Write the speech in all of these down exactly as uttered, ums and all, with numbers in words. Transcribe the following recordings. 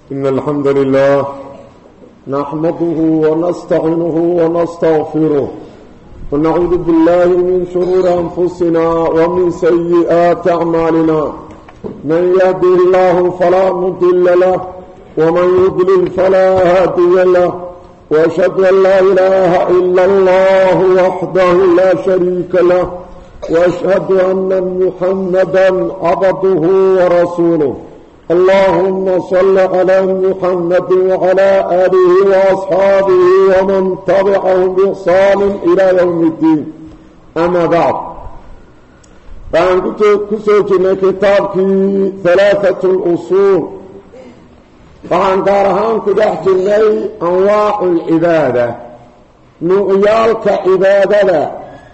إن الحمد لله نحمده ونستعينه ونستغفره ونعوذ بالله من شرور أنفسنا ومن سيئات أعمالنا من يهده الله فلا مضل له ومن يضلل فلا هادي له وأشهد أن لا إله إلا الله وحده لا شريك له وأشهد أن محمدا عبده ورسوله اللهم صل على محمد وعلى آله وأصحابه ومن تبعهم بإحسان إلى يوم الدين أما بعد فأنا كنت كسوجنا كتابك ثلاثة الأصول فأنا دارهان كدحجنا أنواع العبادة نوعيالك عبادة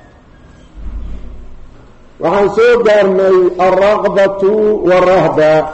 وعن سودرنا الرغبة والرهبة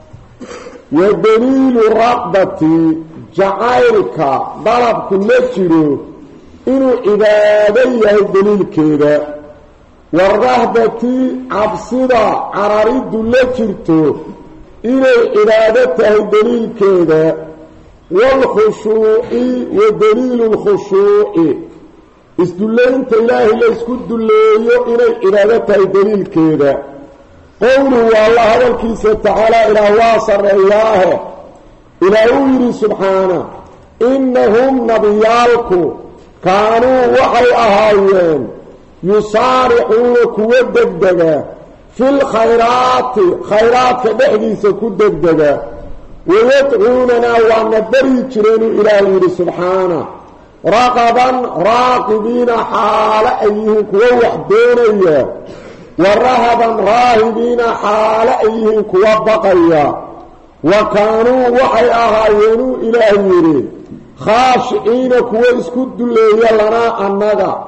ودليل الرغبة جعيرك ضرب كل شيء إنه عبادية دليل كذا والرهبة عبصدة عراريد لكرته إنه عبادته دليل كذا والخشوع ودليل الخشوع اسدلين تلاهي لاسكد الليو إنه عبادته دليل كذا قوله والله هذا الكيس تعالى إلى واصر إياه إلى أولي سبحانه إنهم نبيالكم كانوا وحي أهايين يصارعون كوددد في الخيرات خيرات كبحديث كوددد ويدعوننا ونبري جرين إلى أولي سبحانه رغبا راقبين حال أيهم كوحدين إياه ورهبا راهبين حال أيهم كوبقيا وكانوا وحي أهاينوا إلهي خاشعين كويسكد اللي لنا النغا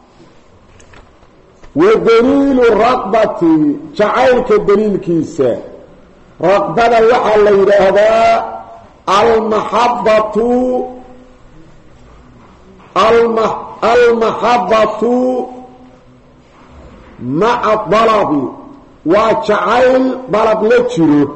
ودليل الرغبة جعلك الدليل كيسا رغبة وحي ليرهدا المحبة المح المحبة مع الطلب وجعل طلب لجره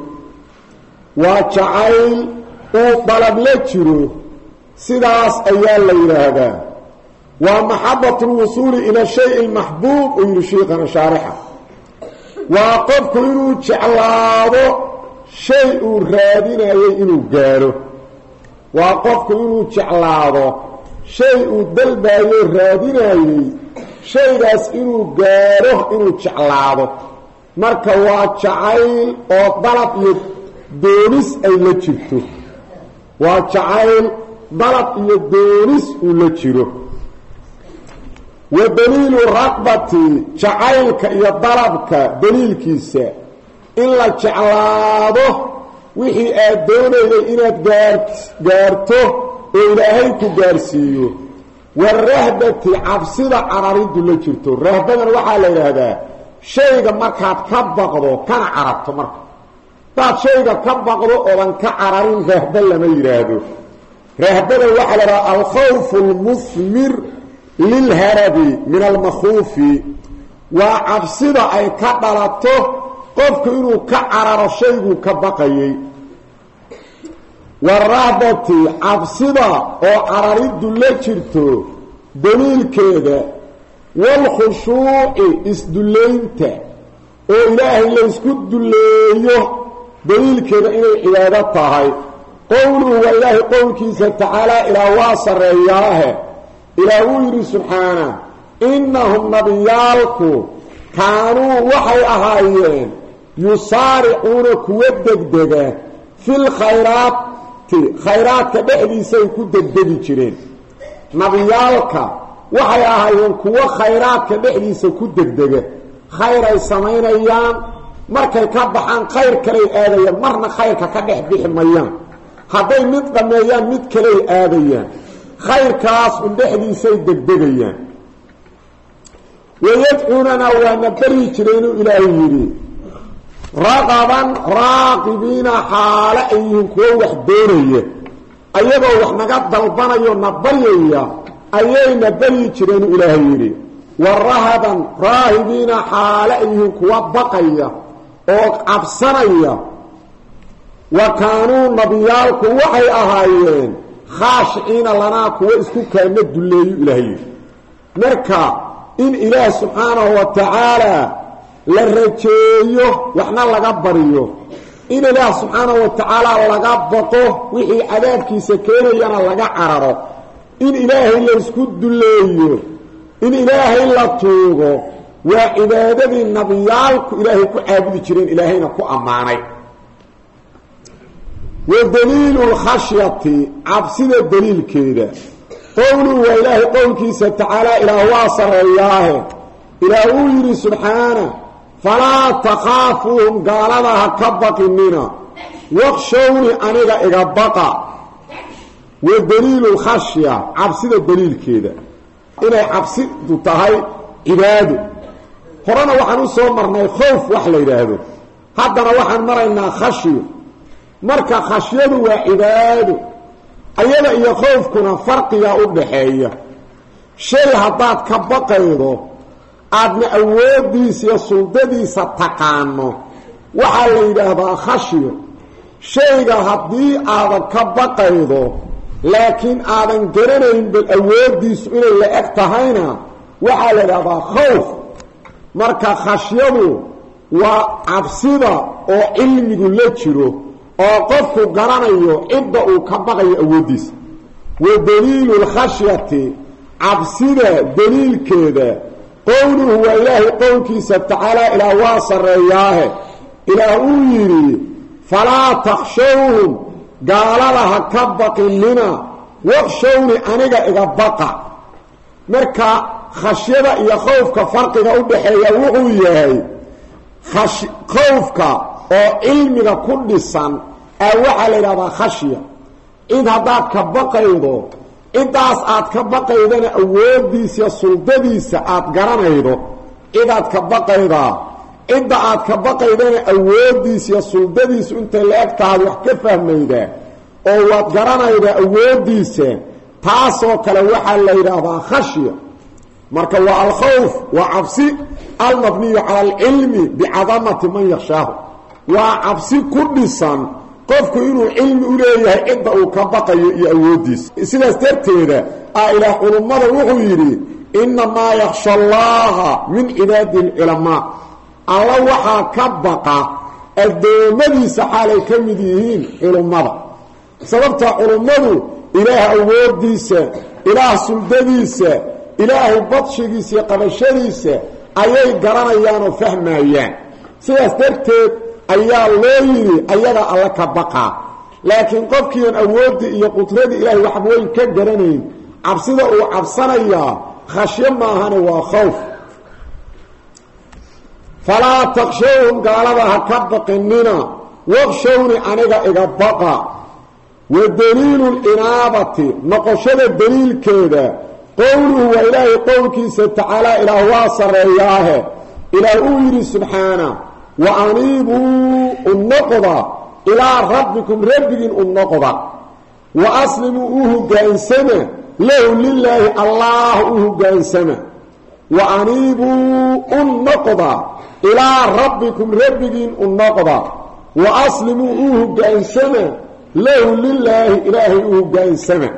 وجعل طلب لجره سداس أيال ليرهدا ومحبة الوصول إلى الشيء المحبوب ويرشيقنا شارحة وقفك إنه جعلاده شيء رادنا إنه قاله وقفك إنه جعلاده شيء دلبا رادنا shaygaas inuu gaaro inuu jeclaado marka waa jacayl oo dalab iyo doonis ay la jirto waa jacayl dalab iyo doonis uu la jiro wa daliilu raqbati jacaylka iyo dalabka daliilkiisa in la jeclaado wixii aad doonayday inaad gaarto oo ilaahay ku gaarsiiyo والرهبة عبصدة عراريد لجرته رهبة وحا ليهذا شيء مركات كبقضو كان عربت مركات طاب شيء كبقضو ومن كعرارين رهبة لما يرهدو رهبة وحا لرى الخوف المثمر للهرب من المخوف وعبصدة أي كبلته قفك إنه كعرار شيء كبقي والرهبة عبصدة أو عراريد لجرته دليل كذا والخشوع اسدلينته أو إلهي اللي اسكد دليه دليل كذا إنه عبادتها قوله وإلهي قول كيسا تعالى إلى واصر إياه إلى وير سبحانه إنهم نبيالكم كانوا وحي أهايين يصارعون كوددد في الخيرات خيرات كبحدي سيكون دددي جرين نبيالك waxay ahaayeen kuwa khayraadka dhexdiisa ku degdega khayr ay sameeyaan markay ka baxaan khayr kale aadayaan marna khayrka ka dhex bixmayaan haday mid qameeyaan mid kale aadayaan khayrkaas u dhexdiisa degdegayaan wayad'unana wa nabari jireen ilaahi yiri raqaban raqibina hala ayyin kuwa wax doonaya ayagoo wax naga dalbanayo nabariyaya ayayna bari jireen ilaahi yiri warahaban raahibina hala ayyin kuwa baqaya oo absanaya وكانوا نبيالك وحي أهايين خاشعين لنا كوا اسكو كان دليل إلهي مركا إن إله سبحانه وتعالى للرجيه وإحنا لقبريه إن إله سبحانه وتعالى لقبطه وحي عذابك سكينينا لقعرره إن إلهي اللي اسكو دليل إن إلهي اللي توغه وعبادة النبيالك إلهي كو عابد جرين إلهينا كو أماني ودليل الخشية عبسنا الدليل كده قوله وإلهي قولك ستعالى إلى واصر إياه إلى أولي سبحانه فلا تخافوهم قال لها كبق مننا واخشوني أنيق إغبقى ودليل الخشية عبسنا الدليل كده إلهي عبسنا تهي عباده قرآن وحنو صومرنا خوف وحل إلهه هذا وحن مرنا خشيه marka khashiyadu waa cibaado ayada iyo khoofkuna farqiga u dhaxeeya shay hadaad ka baqaydo aadna awoodiisa iyo suldadiisa taqaano waxa la yiraahdaa khashiyo shayga hadii aad ka baqaydo laakiin aadan garanayn bil awoodiisa inay la eg tahayna waxa la yiraahdaa khoof marka khashiyadu waa cabsida oo cilmigu la jiro oo qofku garanayo cidda uu ka baqayo awoodiisa ودليل الخشية عبسده دليلkeeda qowluhu wa ilaahi qowlkiisa ta'ala ila wasar riyaahe ila uyiri fala takhshawhum gaalalaha kabaqinina waqshawni aniga iga baqa marka khashiyada iyo khoofka farqiga u dhaxeeya wuxuu yahay khoofka oo cilmiga ku dhisan ee waxa la yiraahdaa khashiya in hadaad ka baqaydo intaas aad ka baqaydana awoodiisa suldadiisa aad garanaydo idaad ka baqayda inta aad ka baqaydana awoodiisa suldadiisa inta la egtahay wax ka fahmayda oo waad garanayda awoodiisa taasoo kale waxa la yiraahdaa khashiya marka waa al-khawf wa absi al-mabni ala al-ilmi bi'azamati man yakhshahu wa absi kudisan qofku inuu cilmi u leeyahay inta uu ka baqayo iyo awoodiis sidaas darteeda aa ilaah ulumada wuxuu yiri inna ma yakhsha allaha min ibadil ulama alla waxa ka baqa adoomadiisa xalay kamid yihiin ulumada sababta ulumadu ilaah awoodiisa ilaah suldadiisa ilaah badshigiisa qabashadiisa ayay garanayaan oo fahmayaan sidaas darteed ayaa loo yiri ayaga alla ka baqa laakiin qofkii awoodi iyo qudradi ilaahay wax weyn ka garanayn cabsida uu cabsanaya khashiya ma ahana waa khawf fala takhshawhum gaaladaha ka baqinina waqshawni aniga iga baqa wa daliilul inabati noqoshada daliilkeeda qowluhu wa ilaahi qowlkiisa ta'ala ila wasarayaahe ila uu yiri subhanahu وأنيبوا النقضة إلى ربكم ربكم النقضة وأسلموا أوه قانسمة له لله الله أوه قانسمة وأنيبوا النقضة إلى ربكم ربكم النقضة وأسلموا أوه قانسمة له لله إله أوه قانسمة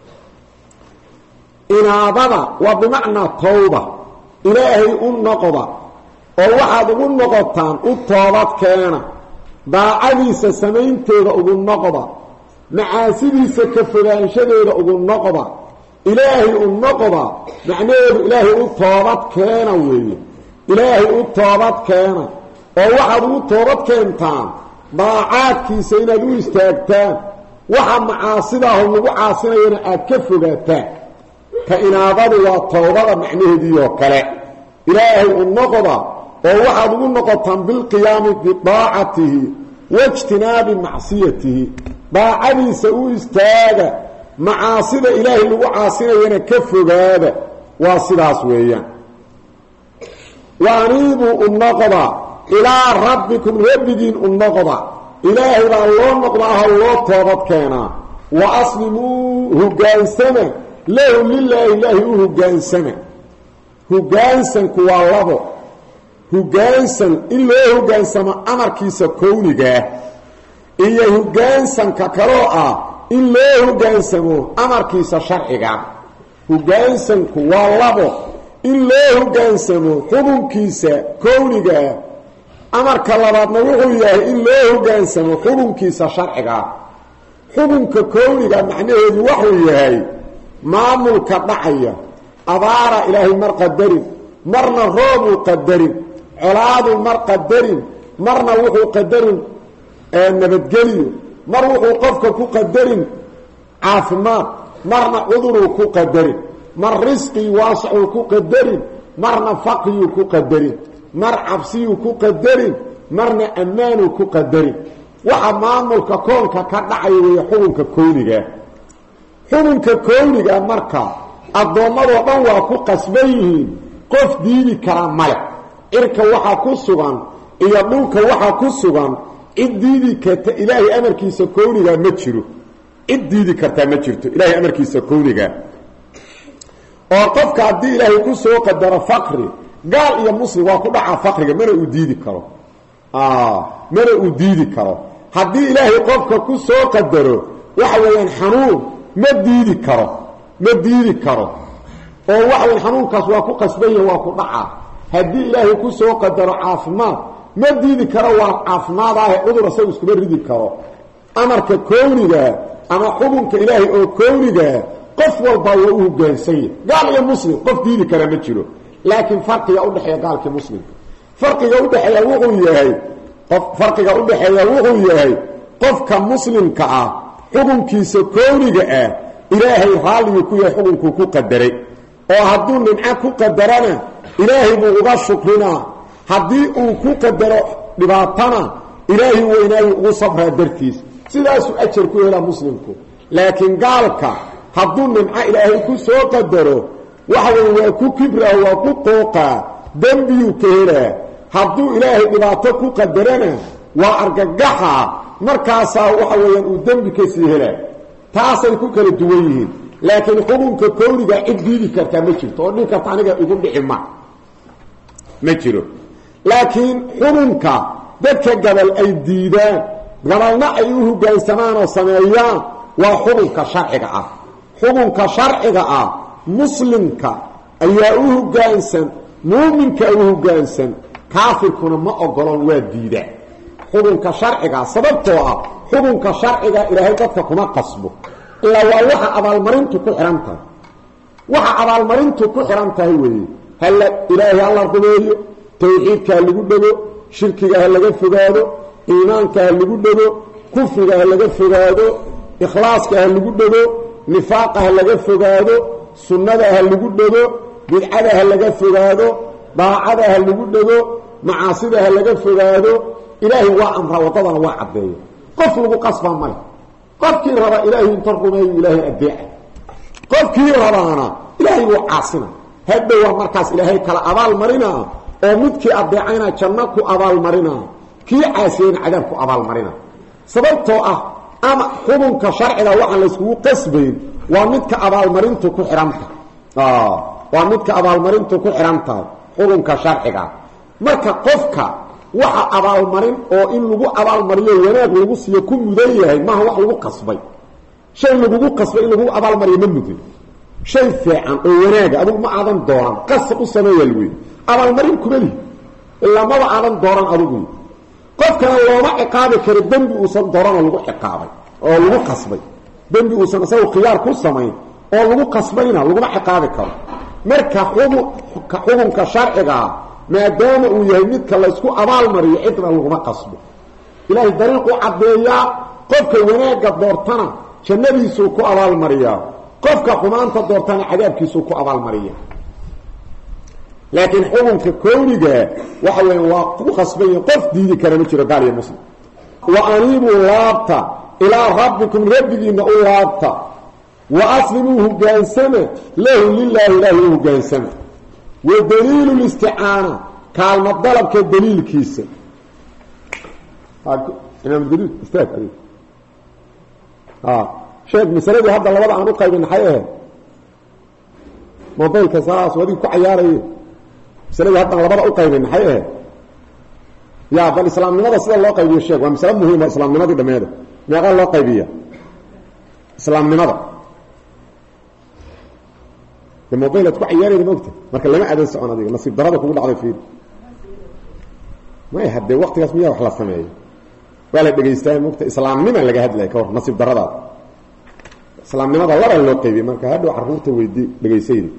إنابضة وبمعنى توبة إلهي النقضة oo waxaad ugu noqotaan u toobad keena daacadiisa sameynteeda ugu noqda macaasidiisa ka fogaanshadeeda ugu noqda ilaahay u noqda macnaheedu ilaahay u toobad keena weeye ilaahay u toobad keena oo waxaad ugu toobad keentaan daacaadkiisa inaad u istaagtaan waxa macaasida oo lagu caasinayna aad ka fogaataan ka inaabadu waa toobada macnaheedu kale ilaahay u noqda oo waxaad ugu noqotaan bil qiyaami bi daacatihi wajtinaabi macsiyatihi daacadiisa u istaaga macaasida ilaahay lagu caasinayana ka fogaada waa sidaas weeyaan waanibu unnaqada ilaa rabbikum rabbigiin unnaqada ilaahay baa loo noqdaa loo toobad keenaa wa aslimuu hogaansama lahu lilaahi ilaahi u hogaansama hogaansanku waa labo hoggaansan in loo hoggaansamo amarkiisa kowniga iyo hoggaansanka kaloo ah in loo hoggaansamo amarkiisa sharciga hoggaansanku waa labo in loo hoggaansamo xukunkiisa kowniga amarka labaadna wuxuu yahay in loo hoggaansamo xukunkiisa sharciga xukunka kowniga macnaheedu wuxuu yahay maamulka dhacaya abaara ilaahay mar qadarin marna roobuu qadarin colaadu mar qadarin marna wuxuu qadarin nabadgeliyo mar wuxuu qofka ku qadarin caafimaad marna cuduruu ku qadarin mar risqii waasicuu ku qadarin marna faqriyuu ku qadarin mar cabsiyuu ku qadarin marna ammaanuu ku qadarin waxa maamulka koonka ka dhacaya weeye xukunka kowniga xukunka kowniga marka addoommadoo dhan waa ku qasban yihiin qof diidi kara male cirka waxaa ku sugan iyo dhulka waxaa ku sugan cid diidi karta ilaahay amarkiisa kowniga ma jiro cid diidi kartaa ma jirto ilaahay amarkiisa kowniga oo qofka haddii ilaahay ku soo qadaro faqri gaal iyo muslim waa ku dhacaa faqriga mana uu diidi karo mana uu diidi karo haddii ilaahay qofka ku soo qadaro waxa weeyaan xanuun ma diidi karo ma diidi karo oo waxa weeyaan xanuunkaas waa ku qasbaya waa ku dhacaa haddii ilaahay ku soo qadaro caafimaad ma diidi karo waa caafimaad ah cudur asagu iskuma ridi karo amarka kowniga ama xukunka ilaahay oo kowniga qof walba waa u hoggaansan gaal iyo muslim qof diidi kara ma jiro laakiin farqiga u dhaxeeya gaalka muslimka farqiga u dhaxeeya wuxuu yahay qof farqiga u dhaxeeya wuxuu yahay qofka muslimka ah xukunkiisa kowniga ah ilaahay raaligu ku yahay xukunku ku qadaray oo hadduu nimco ku qadarana ilaahay buu uga shukrinaa haddii uu ku qadaro dhibaatana ilaahay weynaayu ugu sabraa dartiis sidaasuu ajar ku helaa muslimku laakiin gaalka hadduu nimco ilaahay ku soo qadaro waxa weeye waa ku kibraa waa ku qooqaa dembiyuu ka helaa hadduu ilaahay dhibaato ku qadarana waa argagaxa markaasaa waxa weeyaan uu dembi ka sii helaa taasay ku kala duwan yihiin laakiin xukunka kowniga cid diidi kartaa ma jirto oo dhin karta aniga igu dhici ma ma jiro laakiin xukunka dadka gabal ay diidaan gabalna ay u hoggaansamaan oo sameeyaan waa xukunka sharciga ah xukunka sharciga ah muslimka ayaa u hoggaansan muuminka u hoggaansan kaafirkuna ma ogolon waa diida xukunka sharciga sababtoo ah xukunka sharciga ilaahay dadka kuma qasbo ilaa waa waxa abaalmarintu ku xiran tahay waxa abaalmarintu ku xiran tahay weeye hal ilaahay alla rumeeyo tawxiidka lagu dhago shirkiga laga fogaado iimaanka lagu dhago kufriga laga fogaado ikhlaaska lagu dhago nifaaqa laga fogaado sunnada lagu dhago bidcada laga fogaado daacada lagu dhago macaasida laga fogaado ilaahay waa amra wadadana waa cadeeyo qof lagu qasba ma qofkii raba ilaahay inta rumeeyo ilaahay adeeca qofkii rabaana ilaahay wuu caasina hadda waa markaas ilaahay kala abaal marina oo midkii adeecayna janno ku abaal marina kii caasiyayna cadaab ku abaal marina sababtoo ah ama xukunka sharciga waxa la isku qasbayn waa midka abaal marintu ku xiranta ah waa midka abaal marintu ku xiranta xukunka sharciga marka qofka waxa abaal marin oo in lagu abaal mariyo wanaag lagu siiyo ku mudan yahay ma wax lagu qasbay shay lagu qasbay in lagu abaal mariyo ma mudan shay fiican oo wanaag adigu ma aadan dooran qasab u sameeyay weey abaal marin kumali illa ma aadan dooran adigu qofkana looma ciqaabi karo dambi uu san dooran lagu ciqaabay oo lagu qasbay dambi uu san saw khiyaar ku sameeyay oo lagu qasbayna lagu ciqaabi karo marka xukunka sharciga maadaama uu yahay midka la isku abaal mariyo cidna laguma qasbo ilaahay dariiqu cadeeya qofka wanaaga doortana jannadiisu ku abaal mariya qofka xumaanta doortana cadaabkiisu ku abaal mariya laakiin xukunka kowniga waxa weeye waa ku qasbay qof diidi kara ma jiro gaal iyo muslim wa anibu laabta ila rabbikum rabbigina u laabta wa aslimuhu gaansama lahu lillahi lahu gaansama wa daliil al-isti'aana kalma dalabka daliilkiisa inam daliil istaag ay ah sheeg misalada hadda labada aan u qaybin xayee mobilka saas wadi ku ciyaaray misalada hadda labada u qaybin xayee يا بل الإسلام لماذا سيد الله قيبية الشيخ ومسلم مهم الإسلام لماذا دماده ما قال الله قيبية إسلام لماذا الموبايل تكون عياري لموته marka lama aadan socon adiga nasiib darada kugu dhacday fiir ma yahay waqtigaas miyaa wax la sameeyo wala dhageystaan moogta islaamnimo laga hadlay ka hor nasiib darada islaamnimada laba loo qeybiyay marka hadhow carruurta weydii dhageysaydi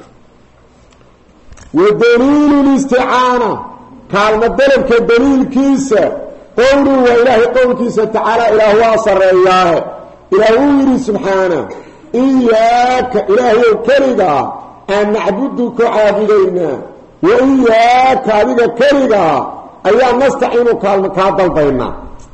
ودليل الاستعانة كلمة دليل كدليل كيسة قوله وإله قول كيسة تعالى إله واصر إياه إله سبحانه إياك إلهي كردا أن نعبدك عابدين وإياك هذه كردا أيها نستعين كلمة كادل بيننا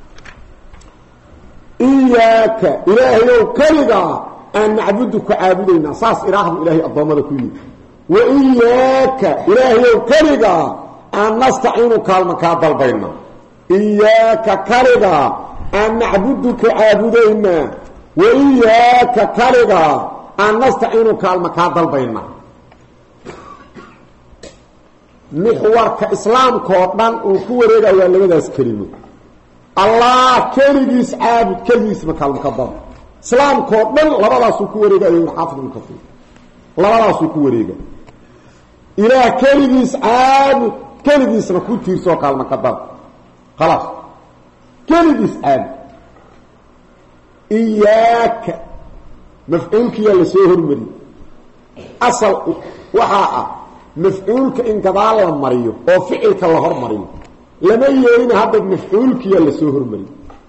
إياك إلهي كردا أن نعبدك عابدين صاص إلههم إلهي الضمر كله وإياك إلهي كردا أن نستعين كلمة كادل بيننا إياك كردا أن نعبدك عابدين وإياك كردا أن نستعين كلمة كادل بيننا محورك إسلام كوطن وكوريدا ولمداس كلمة الله كريس عابد كريس كلمة كادل إسلام كوطن لبداس كوريدا حافظ من كثير لبداس كوريدا إله كريس عابد كريس ما كنت يسوى كلمة كادل خلاص كريس عابد إياك مفعولك يلي سوهر مري أصل وحاء مفعولك إن كذال مريو أو فعلك اللهر مريو لما يرين هذا مفعولك يلي سوهر مري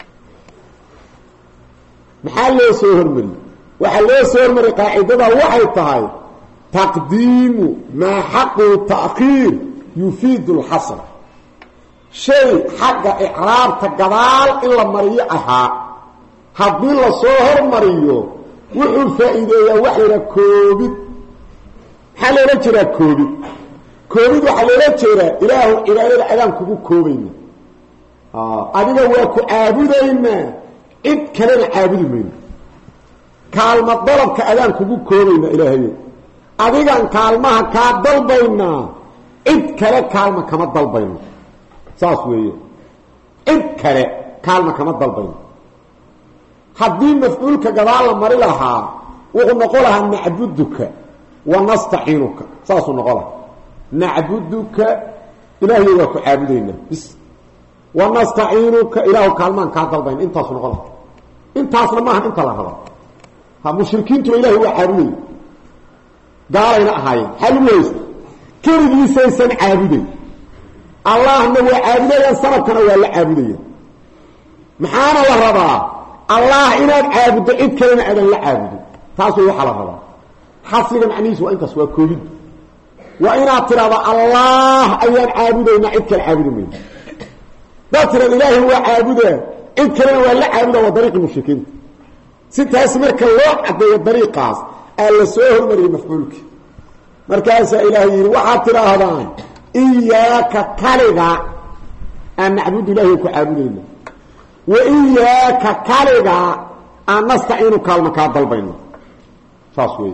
محل سوهر مري وحل سوهر مري قاعدة وحي طهي تقديم ما حق التأخير يفيد الحصر شيء حق إعراب تقدال إلا مريعها haddii la soo hormariyo wuxuu faa'iideeyaa wax la koobid hal la jira koobid koobid waxa la jira ilaahu ilaahada adaan kugu koobayna ah adiga waa ku caabudayna cid kale caabudi mayno kaalma dalabka adaan kugu koobayna ilaahay adigan kaalmaha ka dalbayna cid kale kaalma kama dalbayno saas weeye cid kale kaalma kama dalbayno haddii mafcuulka gadaal la mari lahaa wuxuu noqon lahaa nacbuduka wa nastaciinuka saasuu noqon lahaa nacbuduka ilaahay waa ku caabudayna bis wa nastaciinuka ilaahu kaalmaan kaa dalbayna intaasuu noqon lahaa intaasna maaha inta la raba ha mushrikiintu ilaahay waa caabuday gaalayna ahaayeen xal weysta keligiisaysan caabuday allahna waa caabudayaan sanadkana waa la caabudaya maxaana la rabaa الله إناد عابد إذ كلمة أذن لا عابد تاسو وحلا هذا حصل معنيس وإنت سوى كوبيد وإناد ترى الله أيان عابد إن إذ كلمة عابد منه لا ترى الإله هو عابد إذ كلمة ولا عابد وطريق المشركين ستة اسمك الله عبد الطريق قاس ألا سوهر مري مفعولك مركز إلهي وحا ترى هذا إياك كالغا أن نعبد الله كعابدين وإياك كالغا أن نستعين كالما كادل بيننا فاسوي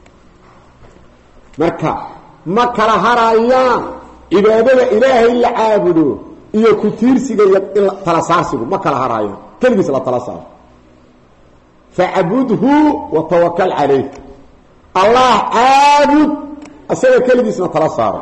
مركا ما كلا هرايان عبادة إلهي اللي عابدو إيا كتير سيغا تلساسيغو ما كلا هرايان كلمة لا تلساس فعبده وتوكل عليه الله عابد أسيغا كلمة لا تلساس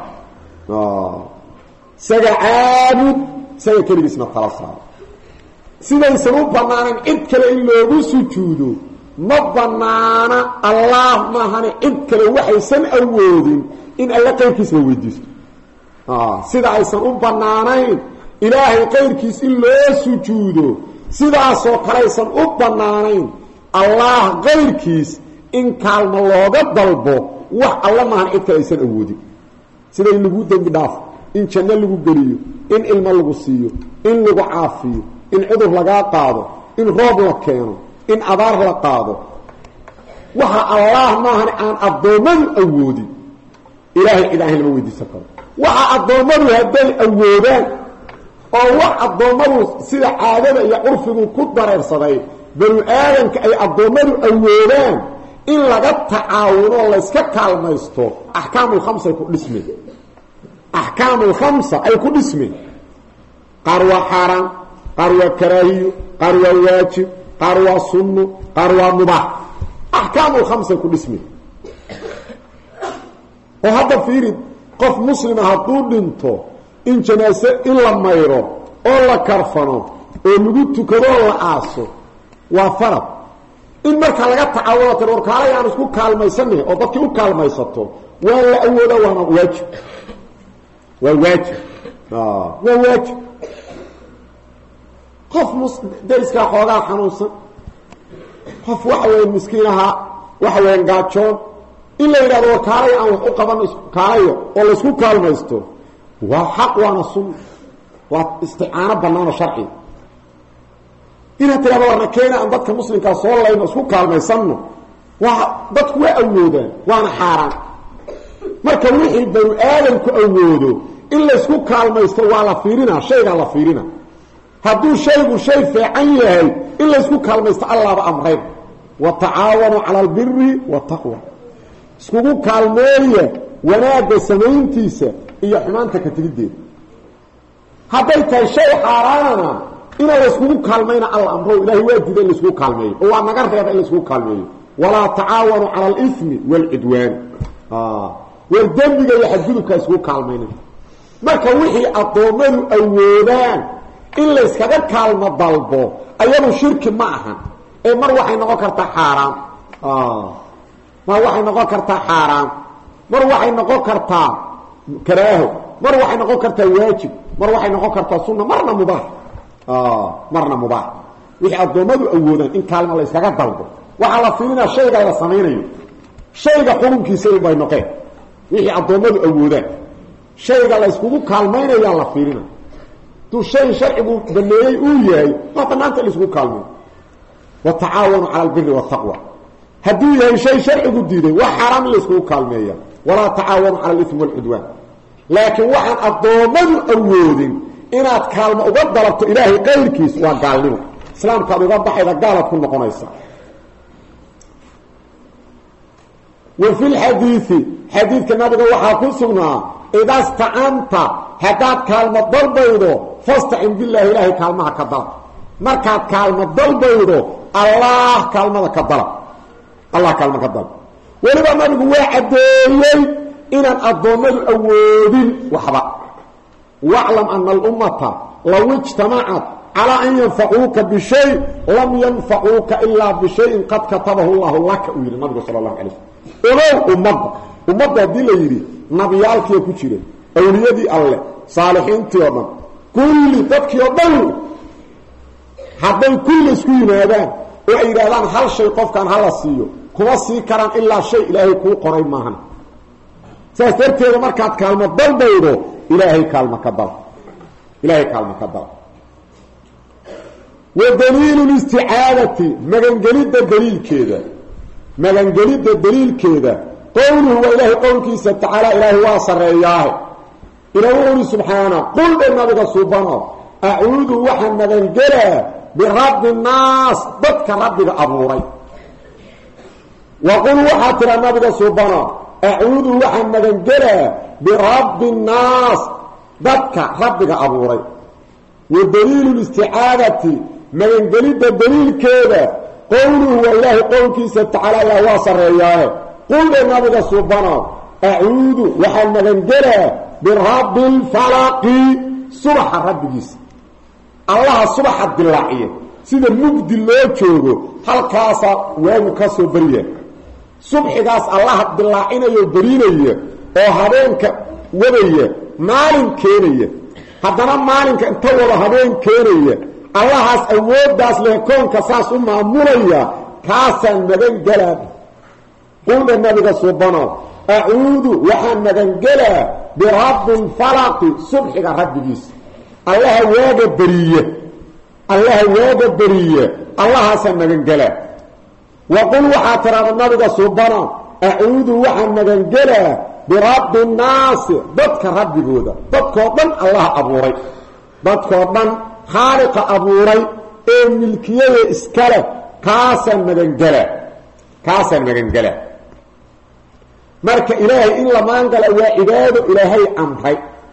سيغا عابد سيغا كلمة لا تلساس sidaysan u banaanan cid kale in loogu sujuudo ma banaana allah maahane cid kale waxaysan awoodin in alla qayrkiisa weydiisto ah sida aysan u banaanayn ilaahay qayrkiis in loo sujuudo sidaas oo kale aysan u banaanayn allah qayrkiis in kaalmo looga dalbo wax alla maahane cid kale aysan awoodin sida in lagu dambi dhaaf in janno lagu geliyo in ilmo lagu siiyo in lagu caafiyo in cudur laga qaado in roob la keeno in abaar la qaado waxa allah maahan aan adoomadu awoodin ilaahay ilaahay lama weydiisan karo waxa adoomadu haday awoodaan oo wax adoomadu sida caadada iyo urfigu ku dareersaday bal aadanka ay adoomadu awoodaan in laga tacaawuno la iska kaalmaysto ahkaamul khamsa ku dhismay ahkaamul khamsa ay ku dhismay قاروا حرام قاروا كراهية قاروا واجب قاروا سنة قاروا مباح أحكام الخمسة كل اسمه وهذا فيرد قف مسلم هطول انتو إن جناسة إلا ما يرو أولا كرفانو ونقول تكرو الله آسو وفرق إن مركا لغا تعاونة الوركالة يعني اسكو كالميسانه أو ضدك او كالميسانه ولا أولا وانا واجب وواجب آه وواجب قف مسلم دايسكا خوغا حنوسا قف وحوين مسكينها وحوين قاتشون إلا إذا الوركالة أو قبان كاليو أو اسكو كالميسانه وحق وانا سنة واستعانة بنانا شرعي إنها تلابا وانا كينا أن ضدك مسلم كالصور الله إنه اسكو كالميسانه وضدك وأولودا وانا حاران marka wixii bay aadan ku awoodo in la isku kaalmaysto waa la fiirina shayga la fiirina haduu shaygu shay fiican yahay in la isku kaalmaysto Allah ba amray wa taawanu ala albirri wa taqwa isku kaalmeeyo wanaaga sameyntiisa iyo xumaanta ka tigideed haday tahay shay xaraana in la isku kaalmayna Allah amro Ilaahi waa diiday in la isku kaalmeeyo oo waa naga reebay in la isku kaalmeeyo wala taawanu ala al-ithmi wal idwan ah والذنب يحددك اسكو كالمين marka wixii adoomadu awoodaan in la iskaga kaalmo dalbo ayadu shirki ma ahan ee mar waxay noqon kartaa xaraam ah mar waxay noqon kartaa xaraam mar waxay noqon kartaa karaaho mar waxay noqon kartaa waajib mar waxay noqon kartaa sunna marna mubah ah marna mubah wixii adoomadu awoodaan in kaalmo la iskaga dalbo waxa la fiirina shayga la sameeyo shayga xukunkiisa bay noqon wixii adoomadu awoodaan shayga la isku kaalmeynaya la fiirina tu shay sharcigu baneeyay uu yahay ma banaanta la isku kaalmeeyo wa taawanu ala albirri wa taqwa hadii yahay shay sharcigu diiday wa haram la isku kaalmeeyo wala taawanu ala al-ithmi wal udwan laakin waxaan adoomadu awoodin inaad kaalmo uga dalabto ilaahay qeyrkiis waa gaalnimo islaamka uga baxayda gaalad ku noqonaysa وفي الحديث حديث كما بقى وحاكو سغنا إذا استعنت هداد كالمة ضربيدو فاستعن بالله إلهي كالمها كالضرب مركات كالمة ضربيدو الله كالمها كالضرب الله كالمها كالضرب ولما ما بقى واحد ديلي إن الضمد أولين وحبا واعلم أن الأمة لو اجتمعت على أن ينفعوك بشيء لم ينفعوك إلا بشيء قد كتبه الله لك ويري النبي صلى الله عليه وسلم ولو أمضى أمضى دي ليري نبيالك يكوشيري أوليدي الله صالحين تيوما كل تبكي وضل حتى كل سكين هذا وإيرادان هل شيء قف كان هل السيو كما سيكران إلا شيء إلهي كو قريب معنا سأسترتي إذا مركات كالمة ضل بيرو إلهي كالمة كالضل إلهي كالمة كالضل ودليل الاستعادة مغنجلد الدليل كذا مغنجلد الدليل كذا قوله هو إله قولك تعالى إله واصر إياه إله سبحانه قل بالنبي سبحانه أعوذ وحن مغنجلة برب الناس ضدك ربك أبوري وقل وحتر النبي سبحانه أعوذ وحن مغنجلة برب الناس ضدك ربك أبوري والدليل الاستعادة مغنجلد الدليل كذا قوله هو إله قولك تعالى إله واصر إياه قل النبي سبحانه أعوذ وحن مغنجلة برب الفلق صبح رب جيس الله صبح الدلاعية سيدا مجد الله جوغو هل كاسا وانو كاسو بريا صبح جاس الله الدلاعين يبرينيه وهبينك وبيه مالين كينيه haddana maalinka inta wada habeen keenaya allahaas awooddaas leh koonka saas u maamulaya kaasaan magan galaa qulna nabiga subhanahu acuudu waxaan magan galaa birabbil falaq subxiga rabbigiis allaha waaga bariye allaha waaga bariye allahaasaan magan galaa waqul waxaa tiraada nabiga subhanahu acuudu waxaan magan galaa برب الناس ضدك ربي بودا ضدك ودن الله أبوري ضدك ودن خالق أبوري إيه ملكية إسكالة كاسا مغنجلة كاسا مغنجلة مرك إلهي إلا ما انقل أولا عباده إلهي أمري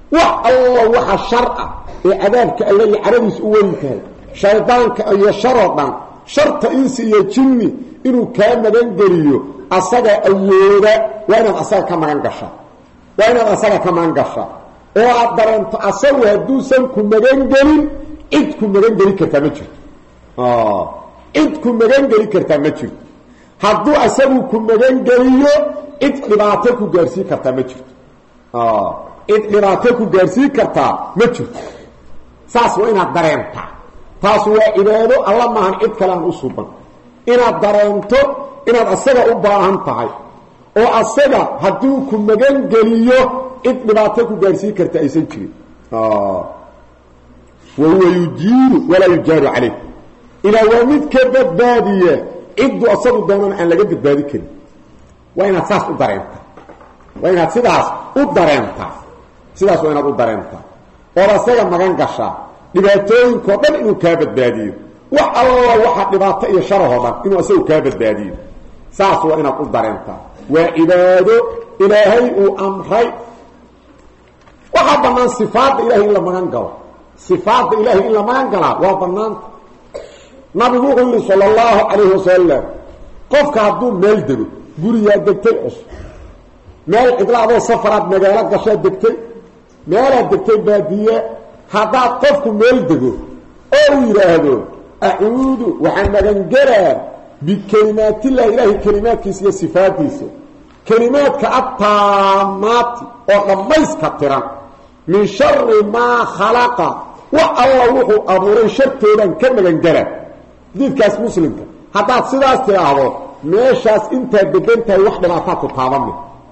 wax allah waxa shar'a ee cadaabka allah carabis u weyntahay shaydaanka iyo sharodan sharta insi iyo jinni inuu ka magan geliyo asaga awooda waa inaad asaga ka magan gashaa waa inaad asaga ka magan gashaa oo aad dareento asagu hadduusan ku magan gelin cid ku magan geli kartaa ma jirto ah cid ku magan geli kartaa ma jirto hadduu asagu ku magan geliyo cid dhibaato ku gaarsiin kartaa ma jirto ah cid dhibaato ku gaarsiin kartaa ma jirto saas waa inaad dareentaa taas waa cibaado alla maahan cid kale aan u suuban inaad dareento inaad asaga u baahan tahay oo asaga hadduu ku magan geliyo cid dhibaato ku gaarsiin karta aysan jirin ah wa huwa yujiiru walaa yujaaru calayh ilaa waa mid ka badbaadiya ciddu asagu doonan aan laga badbaadi karin waa inaad saas u dareentaa waa inaad sidaas u dareentaa sidaas waa inaad u dareentaa oo asaga magan gashaa dhibaatooyinkoo dhan inuu kaa badbaadiyo wax alla waxa dhibaato iyo sharahoo dhan inuu asagu kaa badbaadiyo saas waa inaad u dareentaa waa cibaado ilaahay uu amray waxaa bannaan sifaadda ilahay in la magan galo sifaadda ilaahay in la magan galaa waa bannaanta nabigu wuxuu yidhi sala allahu calayhi wasalam qofka hadduu meel dego guriyaa degtay cusub meel cidlaadoo safaraad magaalo gashaa degtay meelaad degtay baadiye haddaad qofku meel dego oo uu yidhaahdo acuudu waxaan magangelaa bikelimaatillahi ilaahay kelimaadkiisa iyo sifaadiisa kelimaadka attaamaati oo dhammayska tiran min shari maa khalaqa wax alla wuxuu abuuray shartoodan ka magangelaa diidkaas muslimka haddaad sidaas tidhaahdo meeshaas intaad degan tahay wax dhibaataa ku taabanmi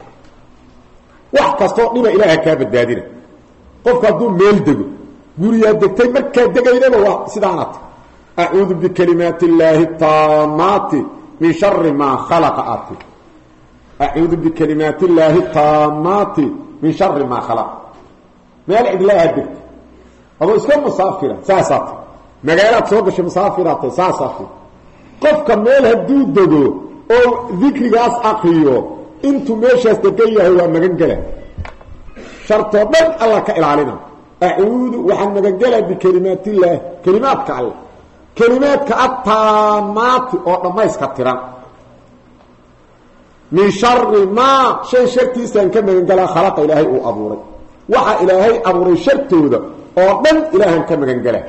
wax kastoo dhiba ilaaha kaa badbaadina qofku hadduu meel dego guriyaa degtay markaa degaynaba waa sidaanat acuudu bikalimaati illaahi taamaati min shari maa khalaqa ati acuudu bikalimaati illaahi taamaati min shari maa khalaqa meel cidlaaha degtay adoo iska musaafira saasaat magaalaad soo gashay musaafiraatay saasaat qofka meel hadduu dego oo dikrigaas aqriyo intuu meeshaas degan yahay waa magan gela shartoo dhan alla ka ilaalina acuudu waxaan magan gelaa bikalimaati illaah kelimaadka alle kelimaadka attaamaati oo dhammayska tiran min shari maa shay shartiisaan ka magan gelaa khalaqa ilaahay uu abuuray waxa ilaahay abuuray shartooda oo dhan ilaahan ka magan gelaa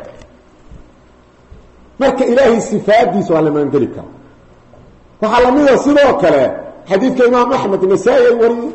marka ilaahay sifaadiisa waa la magan geli kara waxaa lamida sidoo kale xadiidka imaam axmed nasaa-i ay wariyey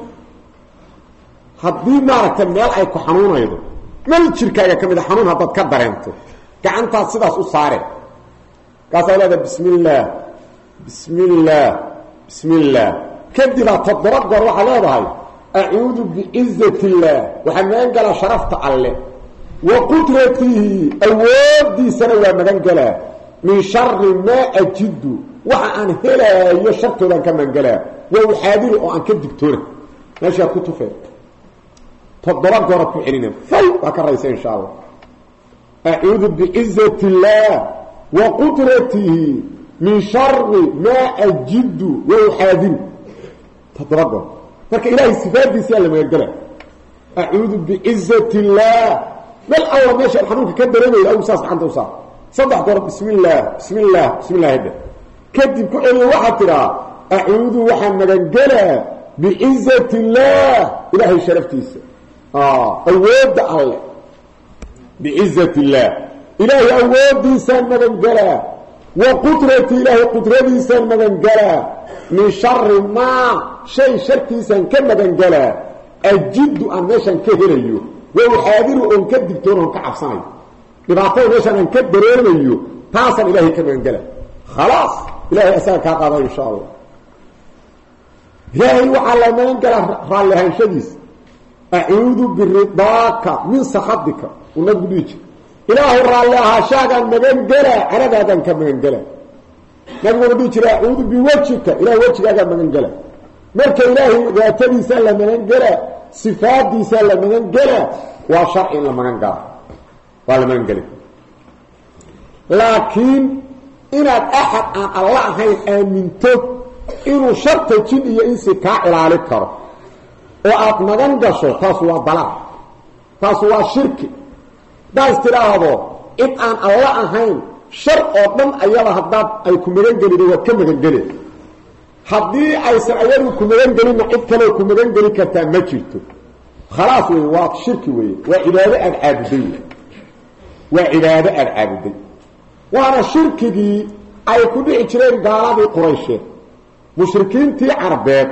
haddii maaragtay meel ay ku xanuunaydo meel jirkaaga ka mid a xanuun haddaad ka dareento gacantaad sidaas u saareen kaasaa leedahay bismi illaah bismi illaah bismi illaah kadibaa toddoba goor waxaa leedahay acuudu bicizati illaah waxaa magan galaa sharafta alle wa qudratihi awoodiisana waa magan galaa min shari maa ajidu waxa aan helaayo shartoodaan ka magan galaa waa uxaadiri oo aan ka digtoona meeshaad ku tufeen toddoba gooraad ku celina fay waa ka raysa insha allah acuudu bicizati illaah wa qudratihi min shari maa ajidu wa uxaadiru toddoba goor marka ilaahay sifaadiisa la magan galaa acuudu bicizati illaah meel alla meeshaad xanuunka ka dareemayda agu saas gacanta u saar saddex goor bismi illaah bismi illaah bismi illah hada kadib ku celiyo waxaad tidhaa acuudu waxaan magan gelaa bicizati illaah ilaahay sharaftiisa awoodda alle bicizati illaah ilaahay awooddiisaan magan gelaa wa qudrati ilaahay qudradiisaan magan gelaa min shari maa shay shartiisaan ka magan gelaa ajidu aan meeshaan ka helayo wa uxaadiru oon ka digtoon oon ka cabsanayo dhibaatada meeshaan aan ka dareemayo taasaan ilaahay ka magan gelaa khalaas ilaahay asaga kaa qaada insha allah ilaahay waxaa la magan galaa raalli ahaanshadiisa acuudu biridaaka min sakhatika uu nabigu dhihi jir ilaahu raalli ahaashaagaan magan gelaa caradaadaan ka magan gelaa nabiguna dhihi jira acuudu biwajhika ilahay wejigaagaan magan gelaa marka ilaahay daatadiisaa la magan gelaa sifaadiisaa la magan gelaa waa sharci in la magan gala waa la magan geli laakiin inaad axad aan alla ahayn aaminto inuu sharta jin iyo insi kaa ilaali karo oo aad magan gasho taas waa dalaal taas waa shirki daas tiraahdo in aan Allah ahayn shar oo dhan ayada haddaad ay ku magan gelin waa ka magan gelin haddii aysan ayadu ku magan gelin cid kale ku magan gelin kartaa ma jirto khalaas way waa shirki way waa cibaado aan caabuday waa cibaado aan caabuday waana shirkigii ay ku dhici jireen gaaladii Quraysh mushrikiintii Carbeed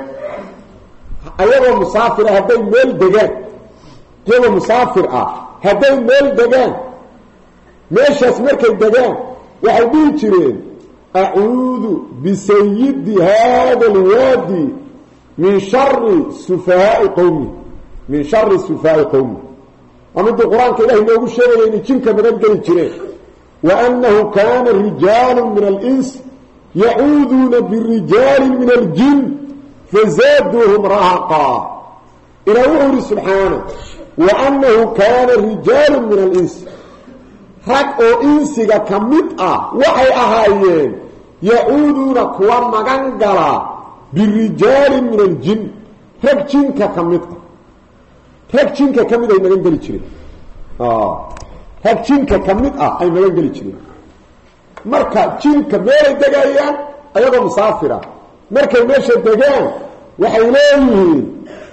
ayagoo musaafir ah hadday meel degaan iyagoo musaafir ah hadday meel degaan meeshaas markay degaan waxay dhihi jireen a'uudu bisayidi hada alwadi min sharri sufahaa'i qawmi min sharri sufahaa'i qawmi amadu quraanka ilaahay noogu sheegay in jinka magan gali jireen wa annahu kana rijalun min al-ins ya'uduna birrijalin min al-jinn fazaduhum rahaqa ila wuhri subhanahu wa annahu kana rijalun min al-ins rag oo insiga kamid ah waxay ahaayeen yauduna kuwa magan gala birrijalin min al-jinn rag jinka kamid ah rag jinka kamid ay magan gali jireen ah rag jinka kamid ah ay magan gali jireen marka jinka meelay degayaan ayagoo musaafira markay meesha degaan waxay leeyihiin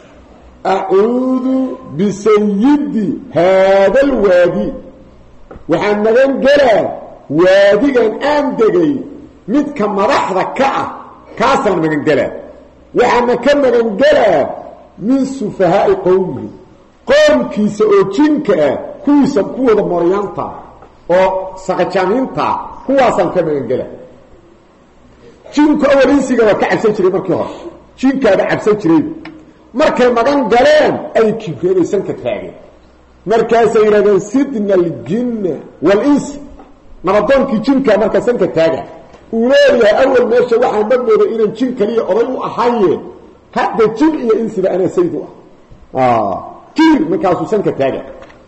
a'uudu bisayidi hada alwadi waxaan magan galaa waadigan aan degay midka madaxda ka ah kaasaan magan galaa waxaana ka magan galaa min sufahaa'i qowmihi qoomkiisa oo jinka ah kuwiisa kuwada moryaanta oo saqajaamiinta kuwaasaan ka magan galaa jinku awalinsiga waa ka cabsan jiray markii hore jinkaada cabsan jiray markay magan galeen ay kibreebaysan ka taageen markaasay yidhahdeen sidna aljinna wal-ins nabadoonkii jinkaa markaasan ka taaga uu leeyahay awal meesha waxaan badmooda inaan jin kaliya oday u ahaye hadda jin iyo insiba anaa sayd u ah kir markaasuu san ka taaga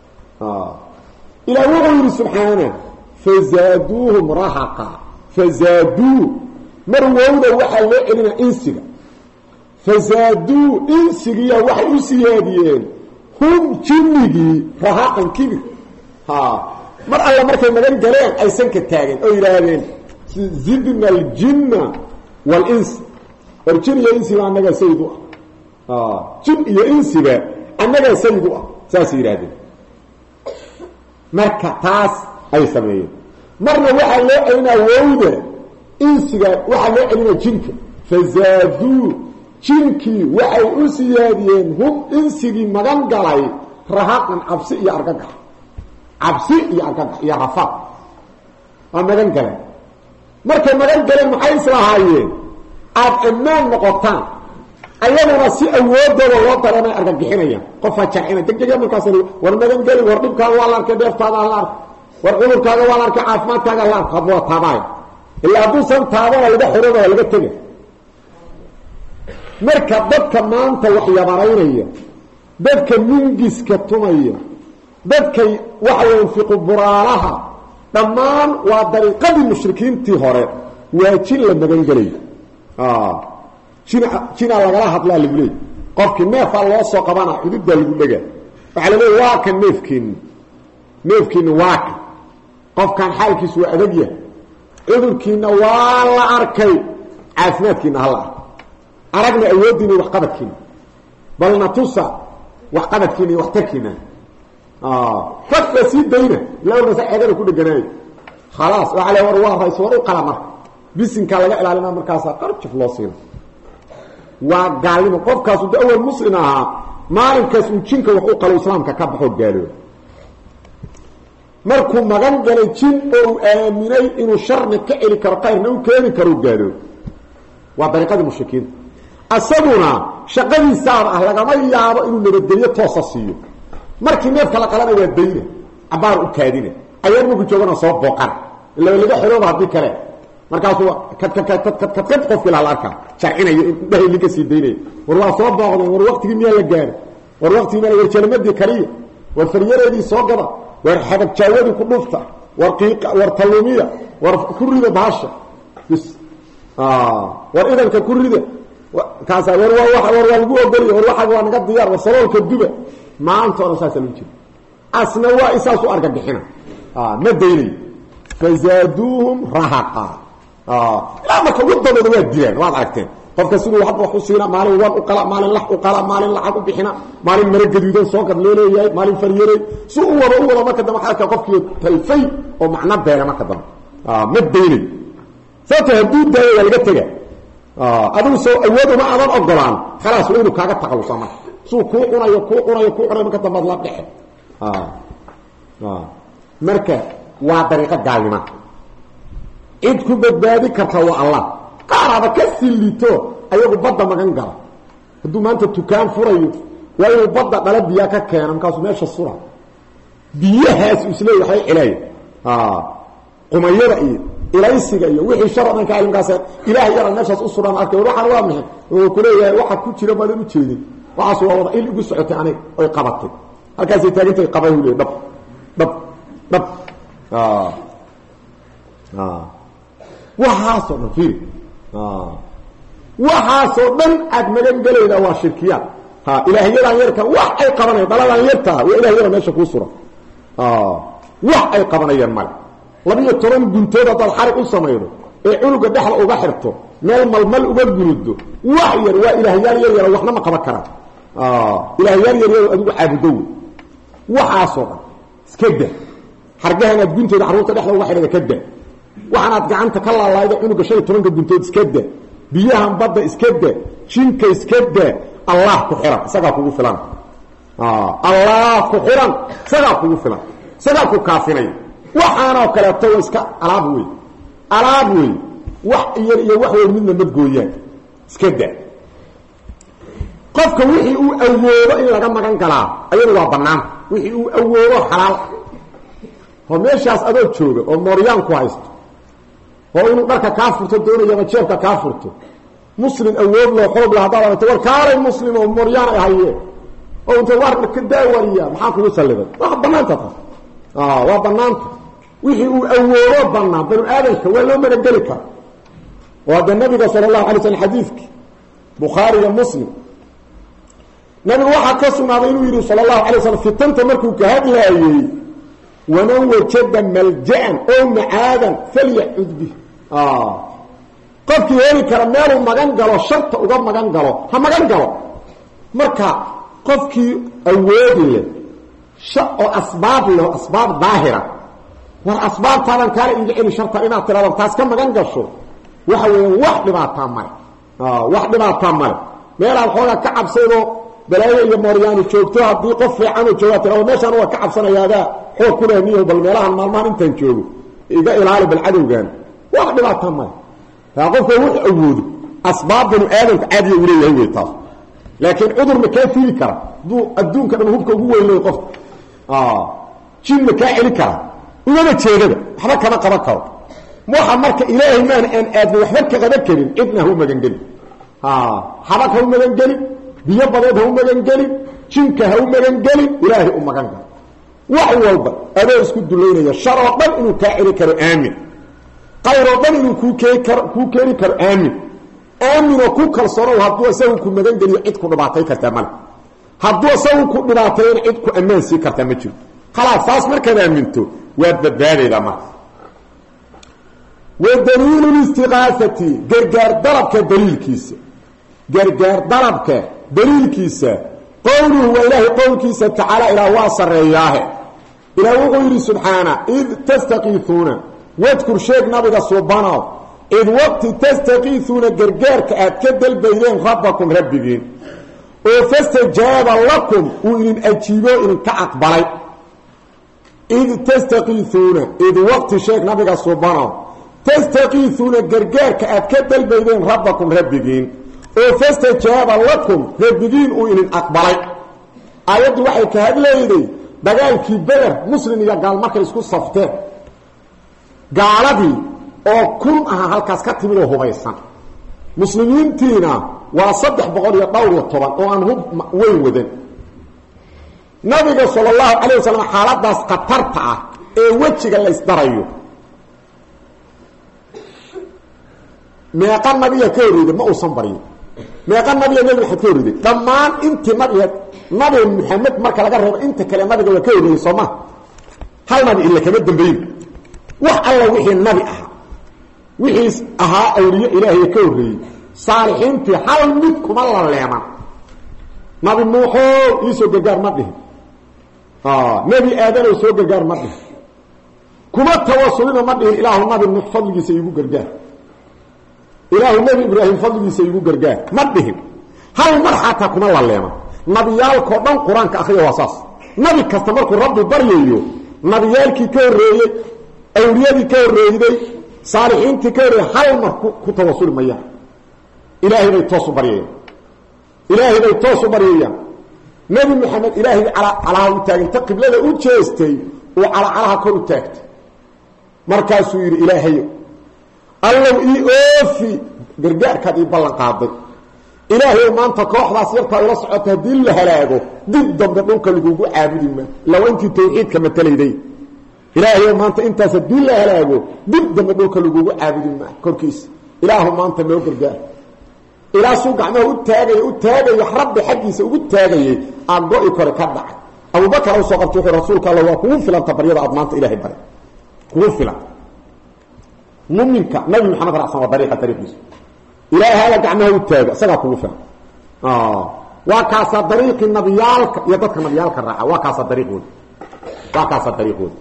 ilaa wuxuu yidhi subxaana fazaaduuhum rahaqa fazaaduu mar wowda waxaa loo celinaa insiga fazaaduu insigiya waxay u siyaadiyeen hum jinnigii rahaqan kibir ha mar alla markay magan galeen aysan ka taageen oo yidhaahdeen zidna aljinna wal-ins war jin iyo insiba annagaa sayid u ah jin iyo insiba annagaa sayid u ah saasay yidhahdeen marka taas ay sameeyeen marna waxaa loo celinaa wowda insiga waxaa loo celinaa jinka fazaaduu jinkii waxay u siyaadiyeen hum insigii magan galay rahaqan cabsi iyo argagax cabsi iyo argagax iyo rafaad waa magan galeen markay magan galeen maxay islahaayeen aada ammaan noqotaan ayaguna si awoodooda loo daranay argagixinayaan qofaa jarcina degdega markaas war magan geli war dhibkaaga waa la arkay dheeftaada la arkay war cudurkaaga waa la arkay caafimaadkaaga la arkay hadba waa taabaya ilaa hadduusan taabana laga xorooda laga tegay marka dadka maanta wax yabaraynaya dadka mingiska tumaya dadkay waxa yanfiqu buraalaha dhammaan waa dariiqadii mushrikiintii hore waa jin la magan gelay jin jinaa lagala hadlaa lagu leeyay qofkii neefaa loo soo qabana xuduudbaa lagu dhegaa waxaa la leeya waa kan neefkiinni neefkiinni waa kan qofkan xaalkiisu waa adag yahay cudurkiina waa la arkay caafimaadkiina hala arkay aragna awoodiina wax qabadkiina balna tusa wax qabadkiina iyo waxtarkiina ah fadla sii dayna laba masa xeegada ku dhiganaay khalaas waxa la war waa rays war u qala marka bisinka laga ilaalina markaas qarjif loo siino waa gaalimo qofkaas uu awal muslim ahaa maalinkaas uu jinka wax u qalo islaamka ka baxo gaalo markuu magan galay jin oo aaminay inuu sharna ka celi karo qayrna uu keeni karo gaalo waa dariiqada mushrikiinta asaguna shaqadiisa ah lagama yaabo inuu nabadgelyo toosa siiyo markii neefka la qalana waa dayna abaar u kaadina ayar markuu joogana soo booqan ilaa laga xirooba haddii kale markaasuu kad kad kad kad kad kad qofkii la arkaa sharcinayo dhahay ninka sii daynay war waa soo booqday war waqtigii miyaa la gaaray war waqtigii miyaa la jalamadii kaliya war fariyadeedii soo gaba war xabad jaawadi ku dhufta war qiiqa war talumiya war kurida baasha bis ah war idanka kurida kaas war waa war waa lagu ogoliyo war waxa waa naga diyaar war saloolka duba maanta oo saas lagu jiro asna waa isaasu argagixina ma daynay fazaaduuhum rahaqa ilaa marka wadadooda waa dilaan waad aragteen qofka siduu hadba wax u siina maalin waan u qala maalin lax u qala maalin lacag u bixina maalin mara gaduudan soo gad leeyahay maalin faryeeray si uu wada u wada marka dama xalka qofkii talfay oo macna beena marka dama ma daynay sababta hadduu daayo waa laga taga adigu soo awood uma adan ogolaan khalaas waa inuu kaaga taqalusa marka suu kuu cunayo kuu cunayo kuu cunayo marka dambaad la dhexe marka waa dariiqo gaalnima cid ku badbaadi karta waa allah qaaraba ka silito ayagu badda magan gala hadduu maanta tukaan furayo waa inuu badda dhala biyaa ka keena markaasuu meesha sura biyahaas isleey waxay cilaaya qumayada iyo ilaysiga iyo wixii shar dhanka ilmkaas ilaahay yara meeshaas u suran arkay waxaan waa maxay oo ku leeyahay waxa ku jira badan u jeedin waxaas waa wada il ugu socotay anay ay qabatay halkaas ay taagantay qabay uu leeyahay dab dab ah ah waxaasoo dhan fiiri waxaasoo dhan aad magan galayda waa shirkiyaad ha ilaahyadan yarka wax ay qabanayaan daladan yarta waa ilaahyada meesha ku suran ah wax ay qabanayaan mal labiyo toban guntooda dad xarig u sameeyo ee cunuga dhaxal uga xirto meel malmal uga gurudo wax yar waa ilaahyaal yar yar waxna ma qaban karaan ah ilaahyaal yar yar adigu caabudo waxaasoo dhan iska daa hargahan aad guntooda caruurta dhexda uga xirada ka daa waxaanaad gacanta ka laalaayda cunuga shan iyo tobanka guntood iska daa biyahan badda iska daa jinka iska daa allah ku xiran isagaa kugu filan allah ku xiran isagaa kugu filan isagaa ku kaafinaya waxaanoo kaleeto waa iska alaab wey alaab wey wax iyo iyo wax weyn midna ma gooyaan iska daa qofka wixii uu awoodo in laga magan galaa ayadu waa bannaan wixii uu awoodo xalaal oo meeshaas adoo jooga oo mooryaan ku haysto oo inuu dharka kaa furto doonayo ama jeebka kaa furto muslim awood loo xoog la hadalay war kaalay muslim oo mooryaan ay hayeen oo inta war ka daawariya maxaa kugu saliday wax banaanta ah waa banaanta wixii uu awoodo banaan banu aadamka waa loo marageli kara waa nabiga sallallahu alayhi wasallam xadiiski bukhari iyo muslim nabigu waxa ka sugnaaday inuu yiri sallallahu alayhi wasallam fitanta markuu ka hadlaayay ومن وجد ملجأ أو معادا فليعذ به آه قفكي هيري كرميل مغان قالو شرط وقف مغان قالو ها مغان قالو مركا قفكي أودي له شأ أسباب له أسباب ظاهرة والأسباب طبعا كان يجعل شرط إنا اعتراضا تاس كم مغان قالشو وحوي واحد ما تامر آه واحد ما تامر ميلا الحوغة كعب سيدو بلايه iyo mooryaani joogto hadii qof fiican oo joogato oo meeshan waa ka cabsanayaada oo ku leeyahay bal meelahan maalmaan intaan joogo iga ilaali bal cadowgan wax dhibaato ma taa qofku wuxuu awoodo asbaabnu aadanka caadi u leeyahay way taas laakiin cudur ma ka fili kara duu adduunka dhan hubka ugu weyn qof ah jin ma ka celi kara uma jeedada waxba kama qaban karo waxa marka ilaahay maan aan aad waxba ka qaban karin ibna hu magan gali ah haba ka magan gali biyo badeed ha u magan gelin jinka ha u magan gelin ilaahay u magan gal wax walba adoo isku duleynaya shar oo dhan inuu kaa celi karo aamin qayr oo dhan inuu kuu keeni karo kuu keeni karo aamin aamin oo ku kalsoon hadduu isagu ku magan geliyo cid ku dhibaatay karta mal hadduu isagu ku dhibaatay cid ku ammaan si karta ma jiro khalaas saas markaad aaminto waa badbaadayda ma wa daliilul istiqaasati gargaar dalabka daliilkiisa gargaar dalabka دليلكيسا قوله وإله قولكيسا تعالى إلى واصر إياه إلى وغير سبحانه إذ تستقيثون واذكر شيء نبي الصبانه إذ وقت تستقيثون قرقارك أتكد البيلين ربكم ربكين وفاستجاب لكم وإن أجيبوا إن كأقبلي إذ تستقيثون إذ وقت شيء نبي الصبانه تستقيثون قرقارك أتكد البيلين ربكم ربكين وفاستجاب لكم ربكين وإن أقبلي آيات waxay ka hadlayday dagaalkii Badr muslim iyo gaal markay isku safteen gaaladii oo kun ah halkaas ka timid oo hubaysan muslimiintiina waa saddex boqol iyo dhowr iyo toban oo aan hub weyn wadan nabiga sallallahu alayhi wasallam xaaladaas qatarta ah ee wajiga la isdarayo meeqa nabiga ka horiday ma uusan bariyo meeqa nabiga nabiga ka horiday dhamaan intii nabiga nabi maxamed marka laga reebo inta kale nabiga waa ka horreeyey sooma hal nabi illa kama dambeyn wax alla wixii nabi ahaa wixiis ahaa awliye ilaahay ka horreeyey saalixiintii hal mid kuma la leeman nabi nuuxo isoo gargaar ma dhihin ah nabi aadan oo soo gargaar ma dhihin kuma tawassulina ma dhihin ilaahu nabi nuux fadligiisa igu gargaar ilaahu nabi ibraahim fadligiisa igu gargaar ma dhihin hal mar xataa kuma la leeman nabiyaalko dhan quraanka akhriyo waasaas nabi kasta markuu rabbi baryayo nabiyaalkii ka horreeyey awliyadii ka horreeyay saalixiintii ka horreeyay hal mar ku tawassul maya ilaahay bay toosu baryayaan ilaahay bay toosu baryayaan nabi maxamed ilaahay ala ala u taagay qiblada u jeestay oo ala alaha kor u taagtay markaasuu yiri ilaahay allah ii oofi gargaarka ii ballan qaaday ilaahay maanta kooxdaas yarta ila socota dil la halaago dib dambe dhulka lagu caabudi ma law intii tawxiidka mataleeday ilaahay maanta intaas dil la halaago dib dambe dhulka lagu caabudi ma korkiis ilaahu maanta loo gargaar ilaa suu gacmaha u taagay u taagay rabbi xaqiisa ugu taagay aad go'i kor ka dhacay Abu Bakar oo soo qabtay rasuulka Allah waa ku filan tabariyada aad maanta ilaahay baray ku filan mu'minka nabi Muhammad sallallahu alayhi wa sallam bariiqa tariiqiisa ilaahay gacmaha u taagay saga ku filan ah waa kaasa dariiqi nabiyaalka iyo dadka nabiyaalka raaca waa kaasa dariiqood waa kaasa dariiqood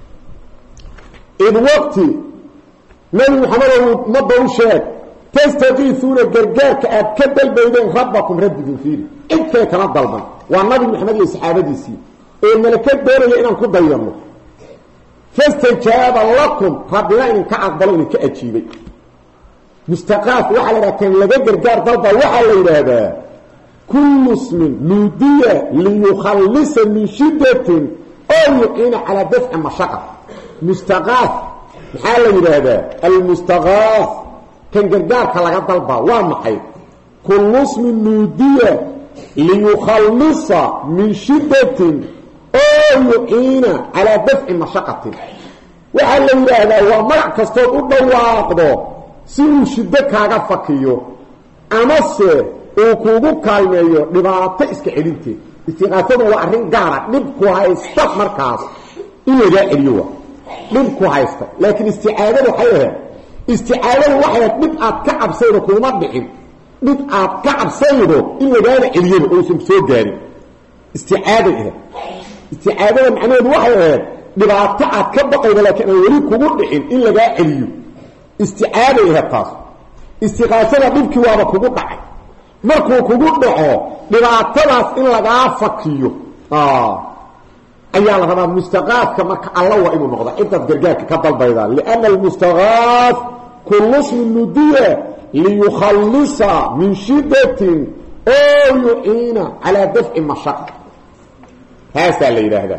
in waqti nabi Muhammad ma buu sheeg تستغيثون جرجارك أبكبل بيدين ربكم رددوا فيه إنت كما ضلبا والنبي محمد يسحابه سي الملكات دوري إنهم كنت ضيرنا فاستجاب لكم ربنا إن كأقبلون كأتشيبي مستقاف وحلا كان لدى جرجار ضلبا وحلا هذا كل اسم نودية ليخلص من شدة أو يقين على دفع مشقة مستقاف حالا هذا المستغاث كان جرجارك لغا دلبا وا محي كل اسم نوديه ليخلص من شده او يعين على دفع مشقه وحال هذا هو مرع كستو u dhawaaqdo si uu shida kaaga fakiyo ama se uu kugu kaalmeeyo dhibaato iska celinteed istiqaasadu waa arrin gaar ah dib ku haysta markaas in laga celiyo dib ku haysta laakiin isticaadadu waxay ahayd استعاده waxay dib aad ka cabsaydo kuma dhicin dib aad ka cabsaydo in lagaada celiyo oo soo gaari isticaade isticaade macnaheedu waxay dhibaato aad ka baqaydo laakiin ay wali kugu dhicin in laga celiyo isticaade ee taas istiqaasada dibki waaba kugu dhacay markuu kugu dhaco dhibaatadaas in laga fakiyo ah ayaa la rabaa mustaqaafka marka alla waa inuu noqdo inta gargaarka ka dalbayda liana almustaghaaf kullu ismin nudiya liyukhallisa min shiddatin aw yu'ina ala daf'i mashaqqa hasa la yiraahdo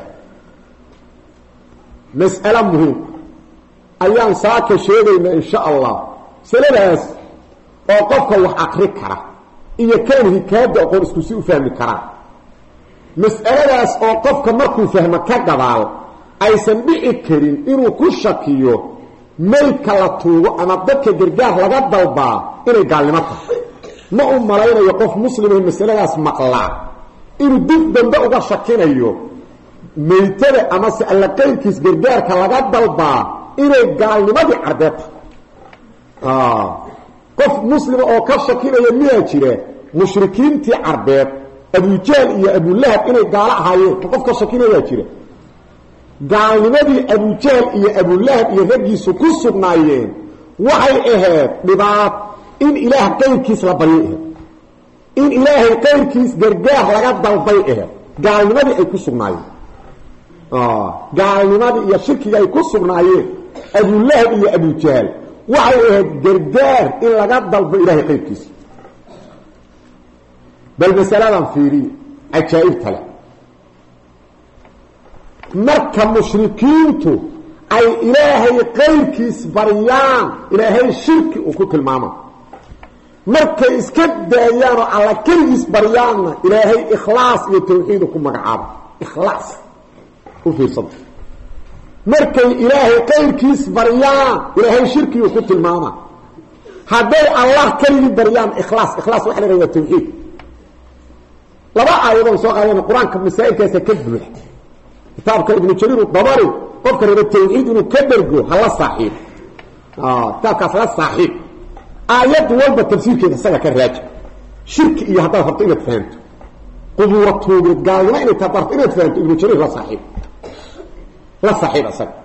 mas'ala muhim ayaan saaka sheegayna insha Allah saladaas oo qofka wax aqri kara iyo kan hikaada qof isku si u fahmi kara mas'aladaas oo qofka markuu fahmo ka gadaal aysan dhici karin inuu ku shakiyo meelka la tuugo ama dadka gargaar laga dalbaa inay gaalnimo tahay ma u malaynayo qof muslim ee mas'aladaas maqlaa inuu dib dambe uga shakinayo meeltada ama si alla qayrkiis gargaarka laga dalbaa inay gaalnimadii cardeed ah qof muslim oo ka shakinayo miyaa jira mushrikiintii carbeed أبو جهل يا أبو لهب إنه قال هايين فقفك شكينا يا جيرة قال لماذا أبو جهل يا أبو لهب يرجي سكوس بنايين وحي إهاب ببعض إن إله قير كيس لبريئه إن إله قير كيس جرجاه لقد ضلبيئه قال لماذا يكوس بنايين آه قال لماذا يا شركي يكوس بنايين أبو لهب يا أبو جهل وحي إهاب جرجاه إن لقد ضلبي إله قير كيس بل مسألة فيري عجائب تلا مركب مشركينتو أي إلهي قيركيس بريان إلهي الشرك وكوك الماما مركب إسكد دايانو على كيركيس بريان إلهي إخلاص يتوحيدكم مقعاب إخلاص وفي صدر مركب إلهي قيركيس بريان إلهي الشرك وكوك الماما هذا الله كيركيس بريان إخلاص إخلاص وحنا غير التوحيد laba aayado soo qaadeen quraanka masaa'ilkaas ka buux kitaabka ibn jarir ad-dabari qofka reer tawxiid inuu ka dargo hala saaxiib ah kitaabkaas la saaxiib aayad walba tafsiirkeeda isaga ka raaj shirki iyo hadaa rabto inaad fahanto qubuuratuuga gaalnimo inay tabarto inaad fahanto ibn jarir la saaxiib la saaxiib isaga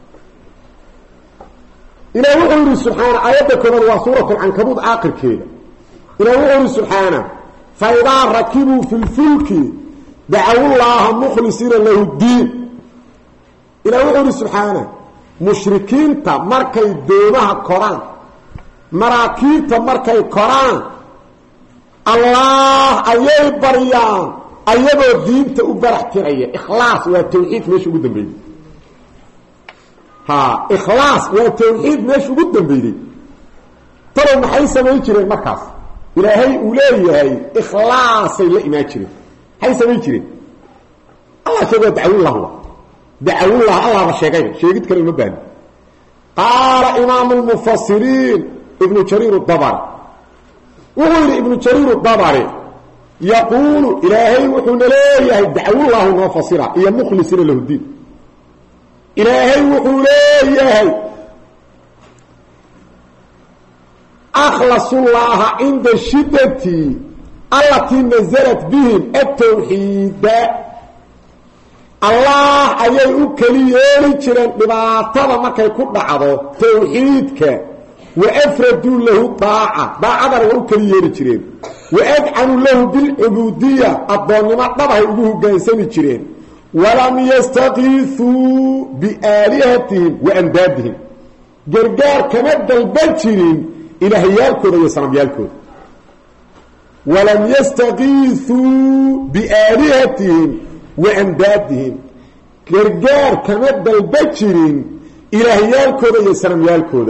ila wuxuu subhana aayada kooban waa suuratul ankabut aakhirkeeda ila wuxuu subhana fa idha rakibu fil fulki da'u allaha mukhlisina lahu ad-din ila wuxuu subhana mushrikiinta markay doomaha koraan maraakiibta markay koraan allah ayay bariyaan ayagoo diinta u baraxtiraya ikhlaas waa tawxiid meesha ugu dambeeyay ha ikhlaas waa tawxiid meesha ugu dambeeyay taro maxay sameeyay jireen markaas ilaahay uu leeyahay ikhlaas ay la imaan jireen hay sameeyay jireen allah sheegay da'u allah da'u allah allah ba sheegay sheegid kale ma baan qala imam al-mufassirin ibn jarir ad-dabari وقال ابن جرير الضبري يقول إلهي وحنا ليه دعو الله وفصيرا هي مخلصين له الدين إلهي وحنا ليه أخلص الله عند الشدة التي نزلت بهم التوحيد الله أيه كليين جرن بما طبع ما كيكون بعضه توحيدك وأفردوا له طاعة طاعة وكليين جرين وأدعنوا له بالعبودية الضامنة طبعا يقولوا جانسين جرين ولم يستغيثوا بآلهتهم وأندادهم جرجار كمد البلترين إلى هيالكم ويسلم يالكم ولم يستغيثوا بآلهتهم وأندادهم جرجار كمد البلترين إلى هيالكم ويسلم يالكم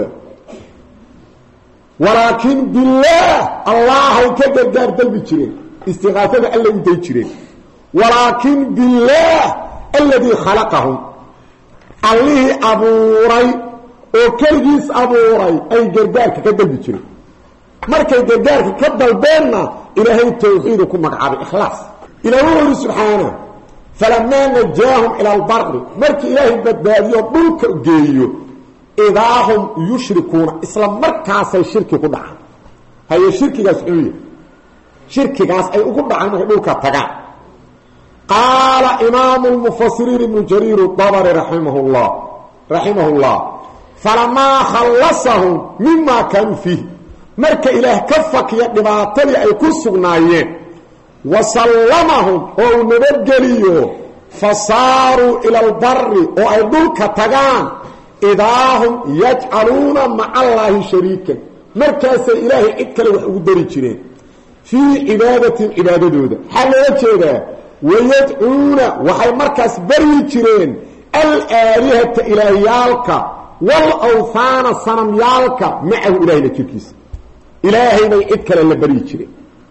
ولكن بالله الله كجرجار دلبي جرين استغاثه الله ودي جرين ولكن بالله الذي خلقهم عليه ابوري او كرجيس ابوري اي جرجار كدلبي جرين markay gargaarka ka dalbeena ilaahay tawxiidku magacaabay ikhlaas ilaahu subhanahu falamma najahum ila al-barr markii ilaahay badbaadiyo dhulka geeyo إذاهم يشركون إسلام مركز الشرك يقول دعا هي الشرك جاسعية شرك جاس أي يقول دعا يقولك تقع قال إمام المفسرين ابن جرير الطبري رحمه الله رحمه الله فلما خلصهم مما كان فيه مرك إله كفك يقباطلي أي كسغنايين وسلمهم أو نبجليو فصاروا إلى البر وأيضوك تقعان إذا هم يجعلون مع الله شريكا مركز إلهي إكلا وحودري جرين في عبادة عبادة دودة حال يجيدا ويدعون وحي مركز بري جرين الآلهة إلهيالك والأوثان الصنميالك معه إلهي لكيكيس إلهي ما إكلا اللي بري جرين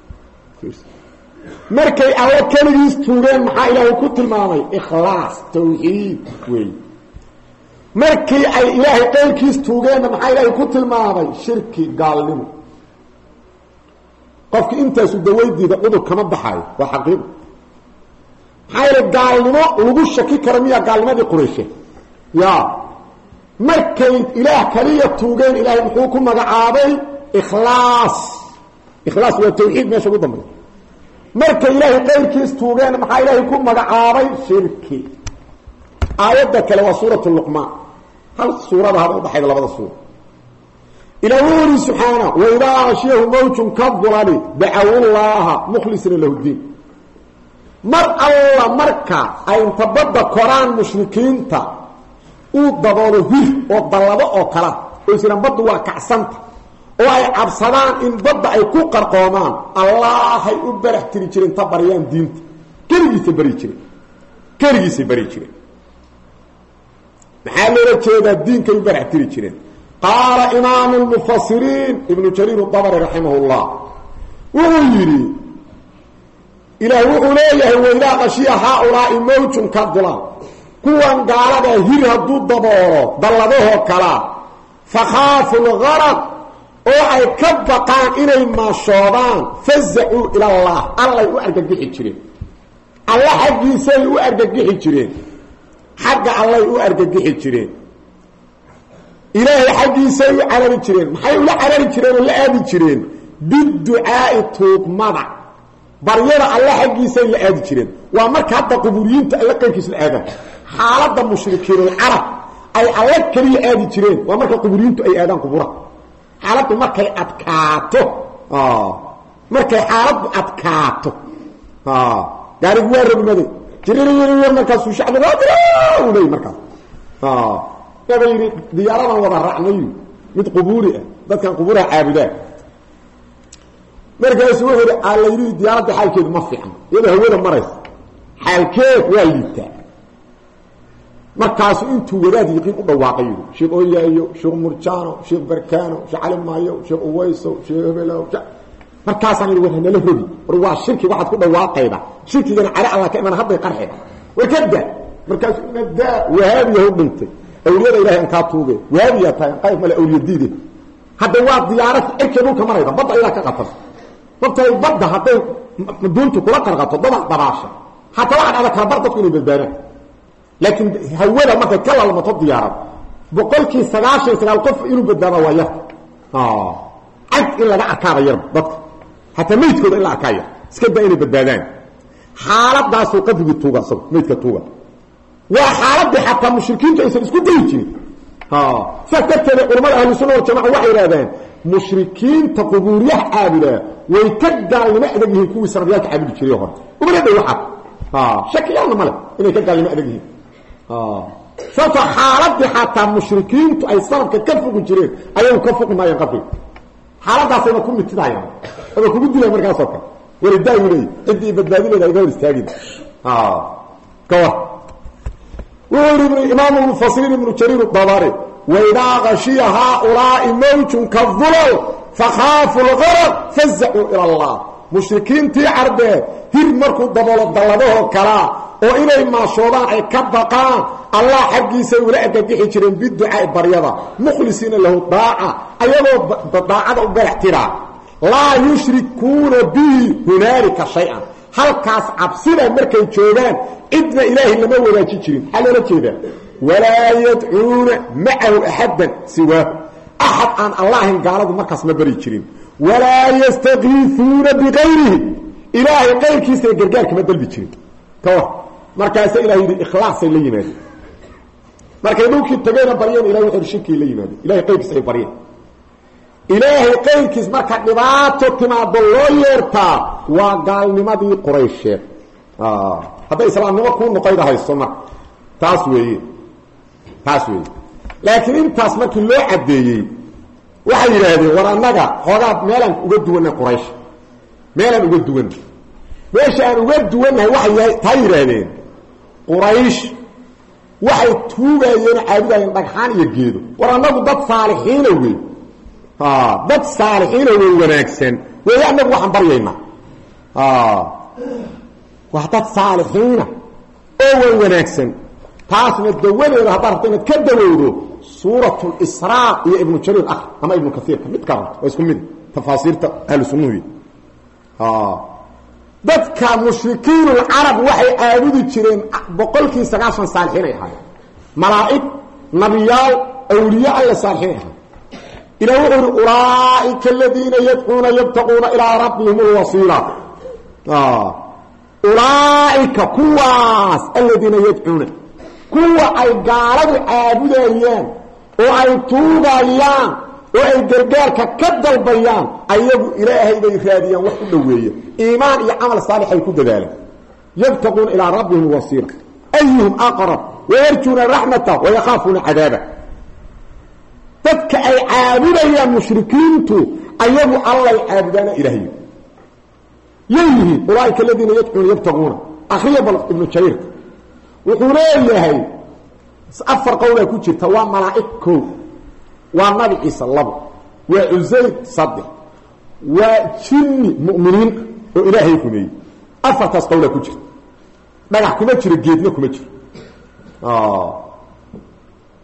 مركز أول كان يستورين محا إلهي كتل مامي إخلاص توحيد وي markii ay ilaahay qeylkiis tuugeen maxay ilaahay ku tilmaamay shirki gaalnimo qofki intaas u dawaydiida udur kama baxay waa xaqiiqo hayr gaalnimo lagu shaki karamiya gaalnimadii qurayshe ya markay ilaah kaliya tuugeen ilaahay wuxuu ku magacaabay ikhlaas ikhlaas waa tawxiid meesha ugu dambeeyay markay ilaahay qeylkiis tuugeen maxay ilaahay ku magacaabay shirki آيات كلا وسورة اللقمان هل سورة هذا وضحي لبدا سورة إلى وري سبحانه وإذا غشيه موج كالظلال دعوا الله مخلصين له الدين مر الله مركا أي تبدأ قرآن مشركين تا وضبطوا فيه وضلبوا أكلا ويسيران بدوا كعسنت وأي عبصدان إن بدأ يكون قرقومان الله يبرح تريجرين تبريان دينت كريجي تبريجرين كريجي تبريجرين محل رجيدا الدين كي برع تري جيرين قال امام المفسرين ابن جرير الطبري رحمه الله ويري الى وحليه وإذا غشي هؤلاء موج كالظلام كوان قالوا هير هدو دبورو دلدوه كلا فخافوا الغرق oo ay ka baqaan inay maashoodaan fazacuu ila allah allay u argagixi jireen alla xaggiisay u argagixi jireen xagga allay u argagixi jireen ilaahay xaggiisay u carari jireen maxay ula carari jireen oo la aadi jireen biducaa'i tuugmada baryada alla xaggiisay la aadi jireen waa marka hadda qubuuriyiinta alla qaybkiis la aadaan xaaladda mushrikiinul carab ay alla kaliya aadi jireen waa marka qubuuriyiintu ay aadaan quburaha xaaladdu markay adkaato markay xaaladdu adkaato gaarigu waa rogmaday jirir markaasuu shacbigaadilay markaas aba yidhi diyaaradan wada raacnayu mid qubuuri ah dadkan qubuuraha caabudaan markaasu wuxuu yidhi alla yidhi diyaaradda xaalkeedu ma fiicno iyadoo hawada maraysa xaalkeed waa liibtaa markaasu intuu wadaad yiqiin u dhawaaqay yidhi sheekh oyaayo sheekh murjaano sheekh barkaano sheekh cali maayo sheekh uwayso sheekh hebelow markaasaan yidhi war hanala rogi war waa shirki waxaad ku dhawaaqayda shirkigana cali allah ka iman hadday qarxeen war kada markaasu nadaa wahaabiya u dhintay awliyada ilahay an kaa tuuge wahaabiyaa tahay qayb male awliyadiide hadda waa diyaarad cirkee dhulka marayda badda iyadaa ka qatan dabtay badda hadday duuntu kula qarqato dabac dabaasha hataa waxaad adag kala bar dadku inay badbaadaan laakiin hawada markay ka lalmato diyaarad boqolkii sagaashan sagaal qof inuu badbaada waa yar cad in laga arkaaba yar dadka hataa meydkooda in la arkaa yar iska daa inay badbaadaan xaaladaasuu qabrigii tuuga isago meydka tuuga waa xaaladii xataa mushrikiintu aysan isku dayi jirin saas darteeda culamada ahlu sunna waljamaca waxay yidhahdeen mushrikiinta qubuuriyaha caabudaa way ka gaalnimo adag yihiin kuwii sanadiyaalka caabudi jiray hore umana dhow waxaa shakiyaana male inay ka gaalnimo adag yihiin sababtoo xaaladii xataa mushrikiintu ay sanadka ka fogi jireen ayagu ka fogi maayeen qabriga xaaladaasayna ku mitidayaan ama kugu dilaya markaasoo kale walidaau leey ciddii badbaadineeda ay ga hor istaagin kawar wuxuu yidhi imaamu mufasiriin ibnu jariir dabari waidaa gashiya haaulaa'i mawjun kadulal fakhaafu lgaraq fazacuu ila allah mushrikiintii carbeed hir markuu daboolo dalladahoo kalaa oo inay maashoodaan ay ka baqaan allah xaggiisay ula argagixi jireen biducaa'i baryada mukhlisiina lahu daaca ayagoo daacada u garax tiraa laa yushrikuuna bihi hunaalika shay-an halkaas cabsida markay joogaan cidna ilaahay lama wadaajin jirin maxaa loola jeedaa walaa yadcuuna macahu axadan siwaahu axad aan allahin gaaladu markaas ma bari jirin walaa yastakiifuuna bikayrihi ilaahay qayrkiisana gargaarkama dalbi jirin kawar markaasa ilah yidhi ikhlaasay la yimaadeen markay dhulkii tageyna baryeen ilahay wuxuu shirkii la yimaadeen ilahay qayrkiis ay baryeen ilaahay qayrkiis marka dhibaato timaado loo yeertaa waa gaalnimadii quraysheed hadday islaamnimo kuu noqayda hayso marka taas weeye taas weeye laakiin intaas markii loo caddeeyey waxay yidhaahdeen war annaga xoogaa meelaan uga duwannahay quraysh meelaan uga duwannahay meesha aan uga duwannahay waxay taa yidhaahdeen quraysh waxay tuugayeen caabudayeen dhagxaan iyo geedo war annagu dad saalixiina wey dad saalixiina way wanaagsan weeye annagu waxaan baryaynaa waa dad saalixiina oo way wanaagsan taasna dawadeeda haddaad rabto inaad ka dawowdo suurat lisraa iyo ibnu jariir ah ama ibnu kaiirka mid ka rabto waa isku mid tafaasiirta ahlu sunnuhu dadka mushrikiinulcarab waxay caabudi jireen boqolkii sagaashan saalixiin ay ahaayeen malaa'ig nabiyaal awliye alle saalixiin ahaa إلى وحر أولئك الذين يدعون يبتغون إلى ربهم الوصيلة آه. أولئك كواس الذين يدعون كوا أي قارب عابدين وأي توبايان وأي قرقارك كدل بيان أيضا إلهي بإفاديا وحلوية إيمان عمل صالح يكون ذلك يبتغون إلى ربهم الوصيلة أيهم أقرب ويرجون رحمته ويخافون عذابه dadka ay caabudayaan mushrikiintu ayagu alla caabudana ilaahay yeeyihiin ulaaika alladina yadcuuna yabtaguuna akhriya bal ibnu jariir wuxuu leeyahay afar qowla ku jirta waa malaa'ik koo waa nabi ciise labo waa uzayr saddex waa jinni mu'miniin oo ilaahay rumeeyey afartaas qowla ku jirta dhagax kuma jiro geedna kuma jiro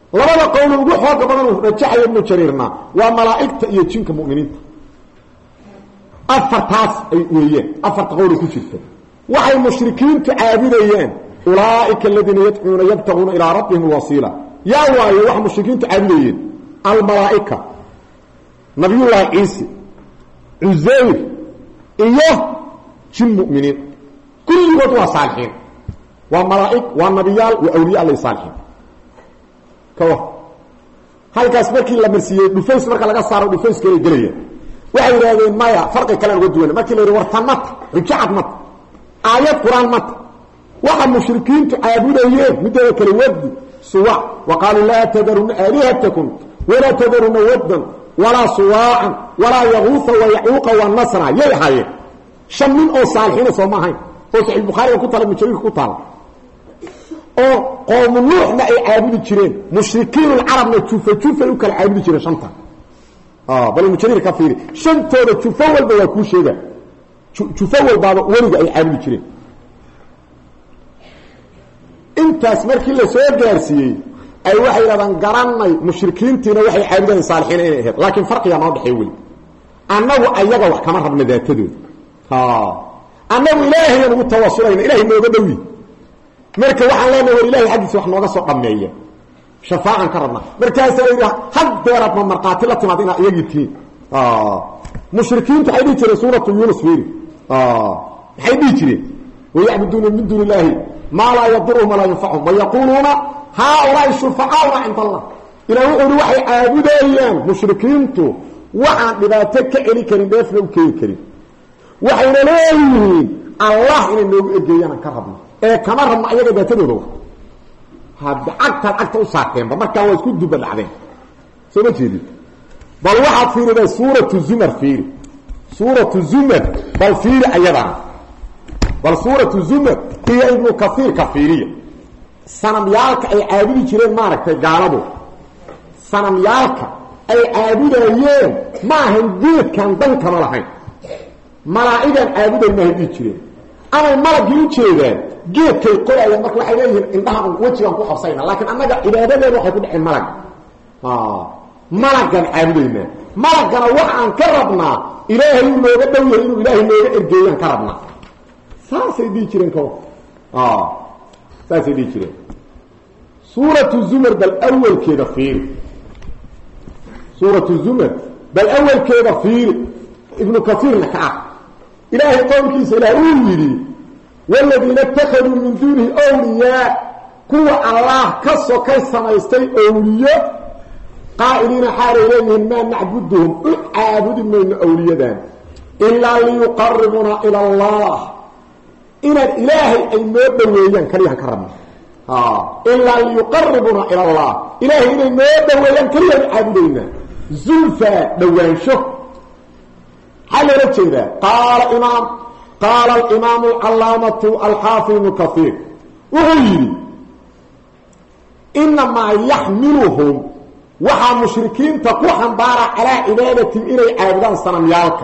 labada qowl ugu xoog badan uu rajaxay ibn jariirna waa malaa'ikta iyo jinka mu'miniinta afartaas ay weeyeen afar qowl ku jirta waxay mushrikiintu caabudayeen ulaa'ika alladina yad'una yabtaguna ila rabbihim alwasila ya waayo wax mushrikiintu caabudayeen al malaa'ika nabiyullah ciisa uzayr iyo jin mu'miniin kulligood waa saalixiin waa malaa'ik waa nabiyaal waa awliya allah saalixiin kawa halkaas markii la marsiiyay dhufays marka laga saaro dhufays kale galaya waxay yiraahdeen maya farqi kale uga duwan markii la yiraahdo wartanat rujacad mat aayad quraan mat waxa mushrikiintu caabudayeen midda kale wadi suwa wa qalu la tadarun alihatakum wala tadarun waddan wala suwa'an wala yaghutha wa ya'uqa wa nasra yahay shan min oo saalixiin soo maahayn oo sahih bukhari ku talab mujriik ku talab oo qowm nuuxna ay caabudi jireen mushrikiin arabna jufa jufa u kala caabudi jireen shanta ah bal mujriik ka fiiri shantooda jufa walba waa ku sheega jufa walba waliga ay caabudi jireen intaas markii la soo gaarsiiyay ay waxay raadaan garanay mushrikiintiina waxay caabudeen saalixiin inay ahayd laakiin farqiga ma dhaxay wali annagu ayaga wax kama rabna daatadooda ha annagu ilaahay ugu tawassulayna ilaahay nooga dhawi marka waxaan leenahay ilaahay xadiis wax nooga soo dhameeyo shafaa'an ka rabna markaas ay had deerad ma marqaati la timaadina iyagiitiin ah mushrikiintu ay dhigi jireen suuratu yunus fiiri ah waxay dhigi jireen wayabuduna min dunillahi ma la yadurruhum wa la yanfa'uhum wa yaquluna haa'ula'i shufa'a'una 'inda Allah ila wuxuu waxay caabudayaan mushrikiintu waxaan dhibaato ka eli karin dheefna u keen karin waxayna leeyihiin Allah inay noogu egeeyaan ka rabno ee kama rabno ayaga baatadooda wax hadda agta agta u saarteen marka waa isku dubad dhacdeen soo ma jeedid bal waxa fiirida suuratu zumar fiiri suuratu zumar bal fiiri ayada bal suuratu zumar iyo ibn kathir ka fiiriya sanamyaalka ay caabudi jireen maaragtay gaaladu sanamyaalka ay caabudayeen ma ahan geedkan dan kama lahayn malaa'igan caabuday ma hadi jireen ama malagi u jeedaan geedkay qorayaan marka waxay leeyihiin indhaha wajigan ku qabsayna laakiin annaga cibaadadeena waxay ku dhaceen malag ah malagan caabudayna malagana waxaan ka rabnaa ilaahay nooga dhawiyo inuu ilaahay nooga ergeeyaan ka rabnaa saasay dhigi jireen ka ah saasay dhigi jireen suuratu zumar bal awwalkeeda fiir suuratu zumar bal awwalkeeda fiir ibn kathir naka إلهي قولك سلاهو يري والذين اتخذوا من دونه أولياء كوى الله كسو كيسما يستي أولياء قائلين حال إليهم ما نعبدهم أعبد من أولياء دان إلا ليقربنا إلى الله إن الإلهي أي مبويا كريها كرمنا آه. إلا ليقربنا إلى الله إلهي أي مبويا كريها عبدنا زلفا دوان شهر حال رجيدا قال إمام قال الإمام العلامة الحافظ ابن كثير وغيري إنما يحملهم وحا مشركين تقوحا بارا على عبادة إلي عابدان سنميالك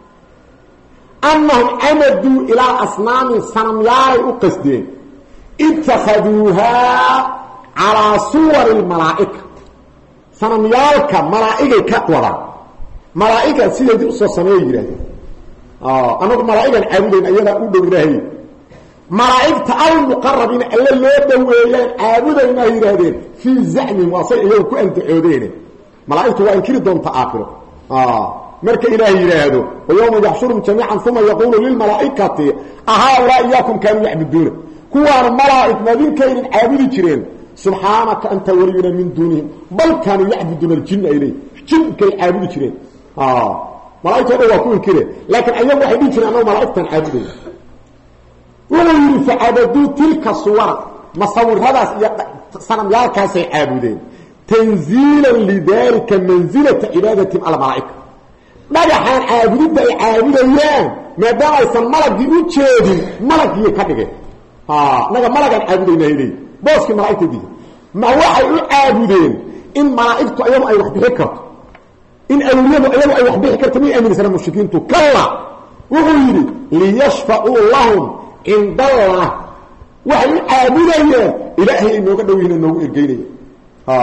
أنهم أمدوا إلى أصنام سنميال أقصدين اتخذوها على صور الملائكة سنميالك ملائكة كأورا ملائكة سيدي أصوى سميه يراهي آه أنا ملائكة عابدين أيضا أودوا إلهي ملائكة المقربين ألا اللي يبدوا إلهي عابدين يراهي في زعم واصل إليه كأنت عودين ملائكة وإنكري دون تآخره آه مركة إلهي يراهي ويوم يحشرهم جميعا ثم يقول للملائكة أهؤلاء إياكم كانوا يعبدون كوان ملائكة مدين كين عابدين جرين سبحانك أنت ولينا من دونهم بل كانوا يعبدون الجن إليه جن كي عابدين جرين آه ملائكة هو كون كده لكن أيام واحد يجي أنه ملائكة عابدين ويري فعبدوا تلك الصور مصور هذا صنم يالكاس عابدين تنزيلا لذلك منزلة عبادة على ملائكة ماذا حان عابدين بأي عابدين ما دام يسمى ملك يوجد ملك يكتك آه نجا ملك عابدين هيدي بوسك ملائكة دي ما واحد عابدين إن ملائكة أيام أي واحد بحكرة إن أولياء أيام أي واحد بحكرة مين أمين سنة مشركين تكلا وغيري ليشفعوا لهم عند الله وحي عابدين إلهي إنه قدوين إنه إرقيني آه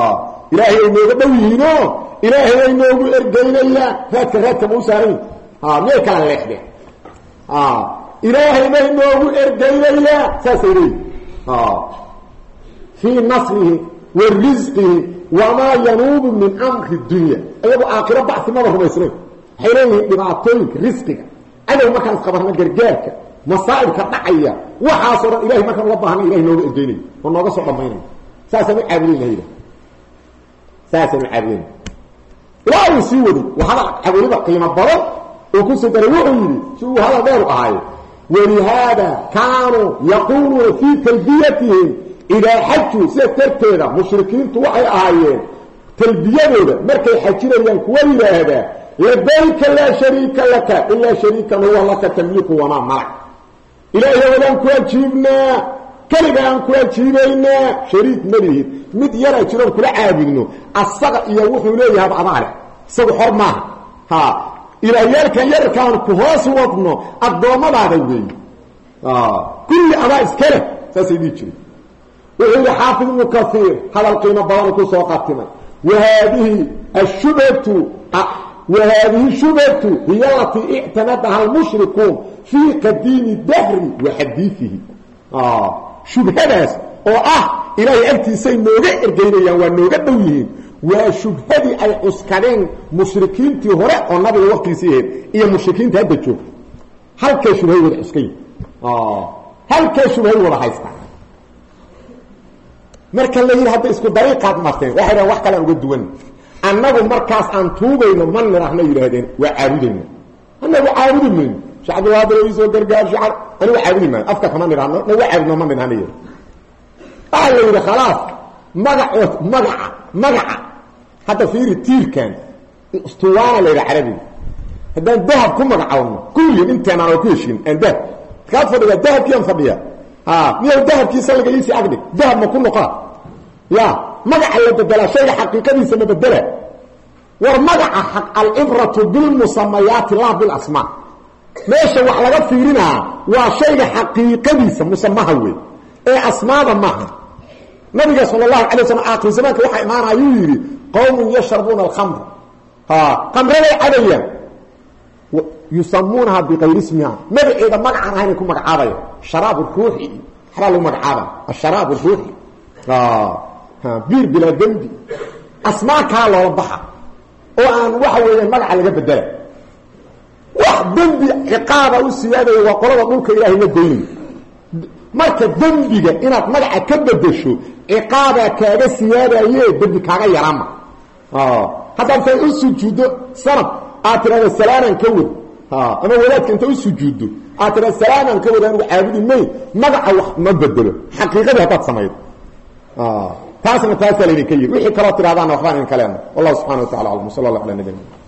ilaahay ay nooga dhow yihiino ilaahay ay noogu ergeynayaan raadka raadka ma u saaran haa meel kala leexdeen haa ilaahay bay noogu ergeynayaan saasay leeyihin haa fii nasrihi wa risqihi wamaa yanuubu min amri dunya ayagu aakhiro bacsi maba rumaysnayn waxay leeyihiin dhibaatooyinka risqiga cadow markaan isqabarna gargaarka masaa'ibka dhacaya waxaasoo dhan ilahay markaan ula baahna ilahay nooga ergeynayo oo nooga soo dhammaynaya saasaan u caabudayna saasaan u caabudayna ilaa uu sii waday waa hadal weliba qiimo badan uu ku soo daray wuxuu yidhi si uu hadal dheer u ahaayo walihaada kaanuu yaquuluuna fii talbiyatihim idaa xajuu sidaas darteeda mushrikiintu waxay ahaayeen talbiyadooda markay xajinayaan kuwa yidhaahdaa labayka laa shariika laka ilaa shariikan huwa laka tamliku wamaa malak ilaahay wadaan ku ajiibnaa keliga aan ku ajiibaynaa shariik ma lihid mid yaraa jiroon kula caabudno asaga iyo wuxuu leeyahay adaale isagu xor maaha ha ilaahyaalkan yarkaan ku hoos wadno addoommadaada weey kulli adaa iskale saasay dhihi jiray wuxuu yihi xaafid ibnu kaiir hadal qiimo badan ku soo qatimay wahaadihi ashubhatu وهذه شبهة هي التي اعتمدها المشركون في قديم الدهر وحديثه آه شبهة ناس oo ah ilaahay agtiisa nooga ergeynayaan waa nooga dhow yihiin waa shubhadii ay cuskadeen mushrikiintii hore oo nabiga waqtiisii ahayd iyo mushrikiinta hadda jooga halkee shubhay wada cuskay ah halkee shubhay wada haystaan marka la yiraahdo hadda isku dariiqaad marteen waxay wax kale uga duwan annagu markaas aan tuugayno man nirahna yiraahdeen waa caabudayna annagu caabudayna shacab waadoo soo gargaar shacab anigu caabudayna afka kama nirahno waa caabudno man nirahna yiri ah yiri khalaas magaca magaca magaca hada fiiri tiirkan istuwaana leeyahay carabi hadan dahab ku magacawno kulli intaan aan ku heshin anda ka fadhiga dahabkiyan fadhiya ah miyo dahabkiisa laga yisi agdi dahab ma ku noqon ya magaca la bedela shayga xaqiiqadiisa ma bedela war magaca xaq al-ibratu bil musammayat la bil asma meesha wax laga fiirinaa waa shayga xaqiiqadiisa musamaha weey ee asmaada maaha nabiga sallallahu alayhi wasallam aakhir zamaanka waxa imaanayo yiri qawmun yashrabuna al-khamr ha qamrada adaya yusammunaha bi ghayri ismiha magaceeda magaca ahayn ku magacaabay sharaab ruuhi xaralu magacaaba asharaab ruuhi ah ha bir bila dambi asmaa ka loo baxa oo aan waxa weeyaan magaca laga bedela wax dambi ciqaaba u siyaadayo waa qolada dhulka ilaahay la goynay marka dambiga inaad magaca ka bedesho ciqaaba kaaga siyaadaye dambi kaaga yarama ah hada intay u sujuudo sanad aatirada salaaman ka wad ha ama walaadka inta u sujuudo aatirada salaaman ka wad anigu caabudi may magaca wax ma bedelo xaqiiqada hadaad sameeyo ah taasna taasaleeyay wixii kala tiraadaan waxaan in kaleena wallahu subhanahu wa ta'ala sallallahu alayhi wa sallam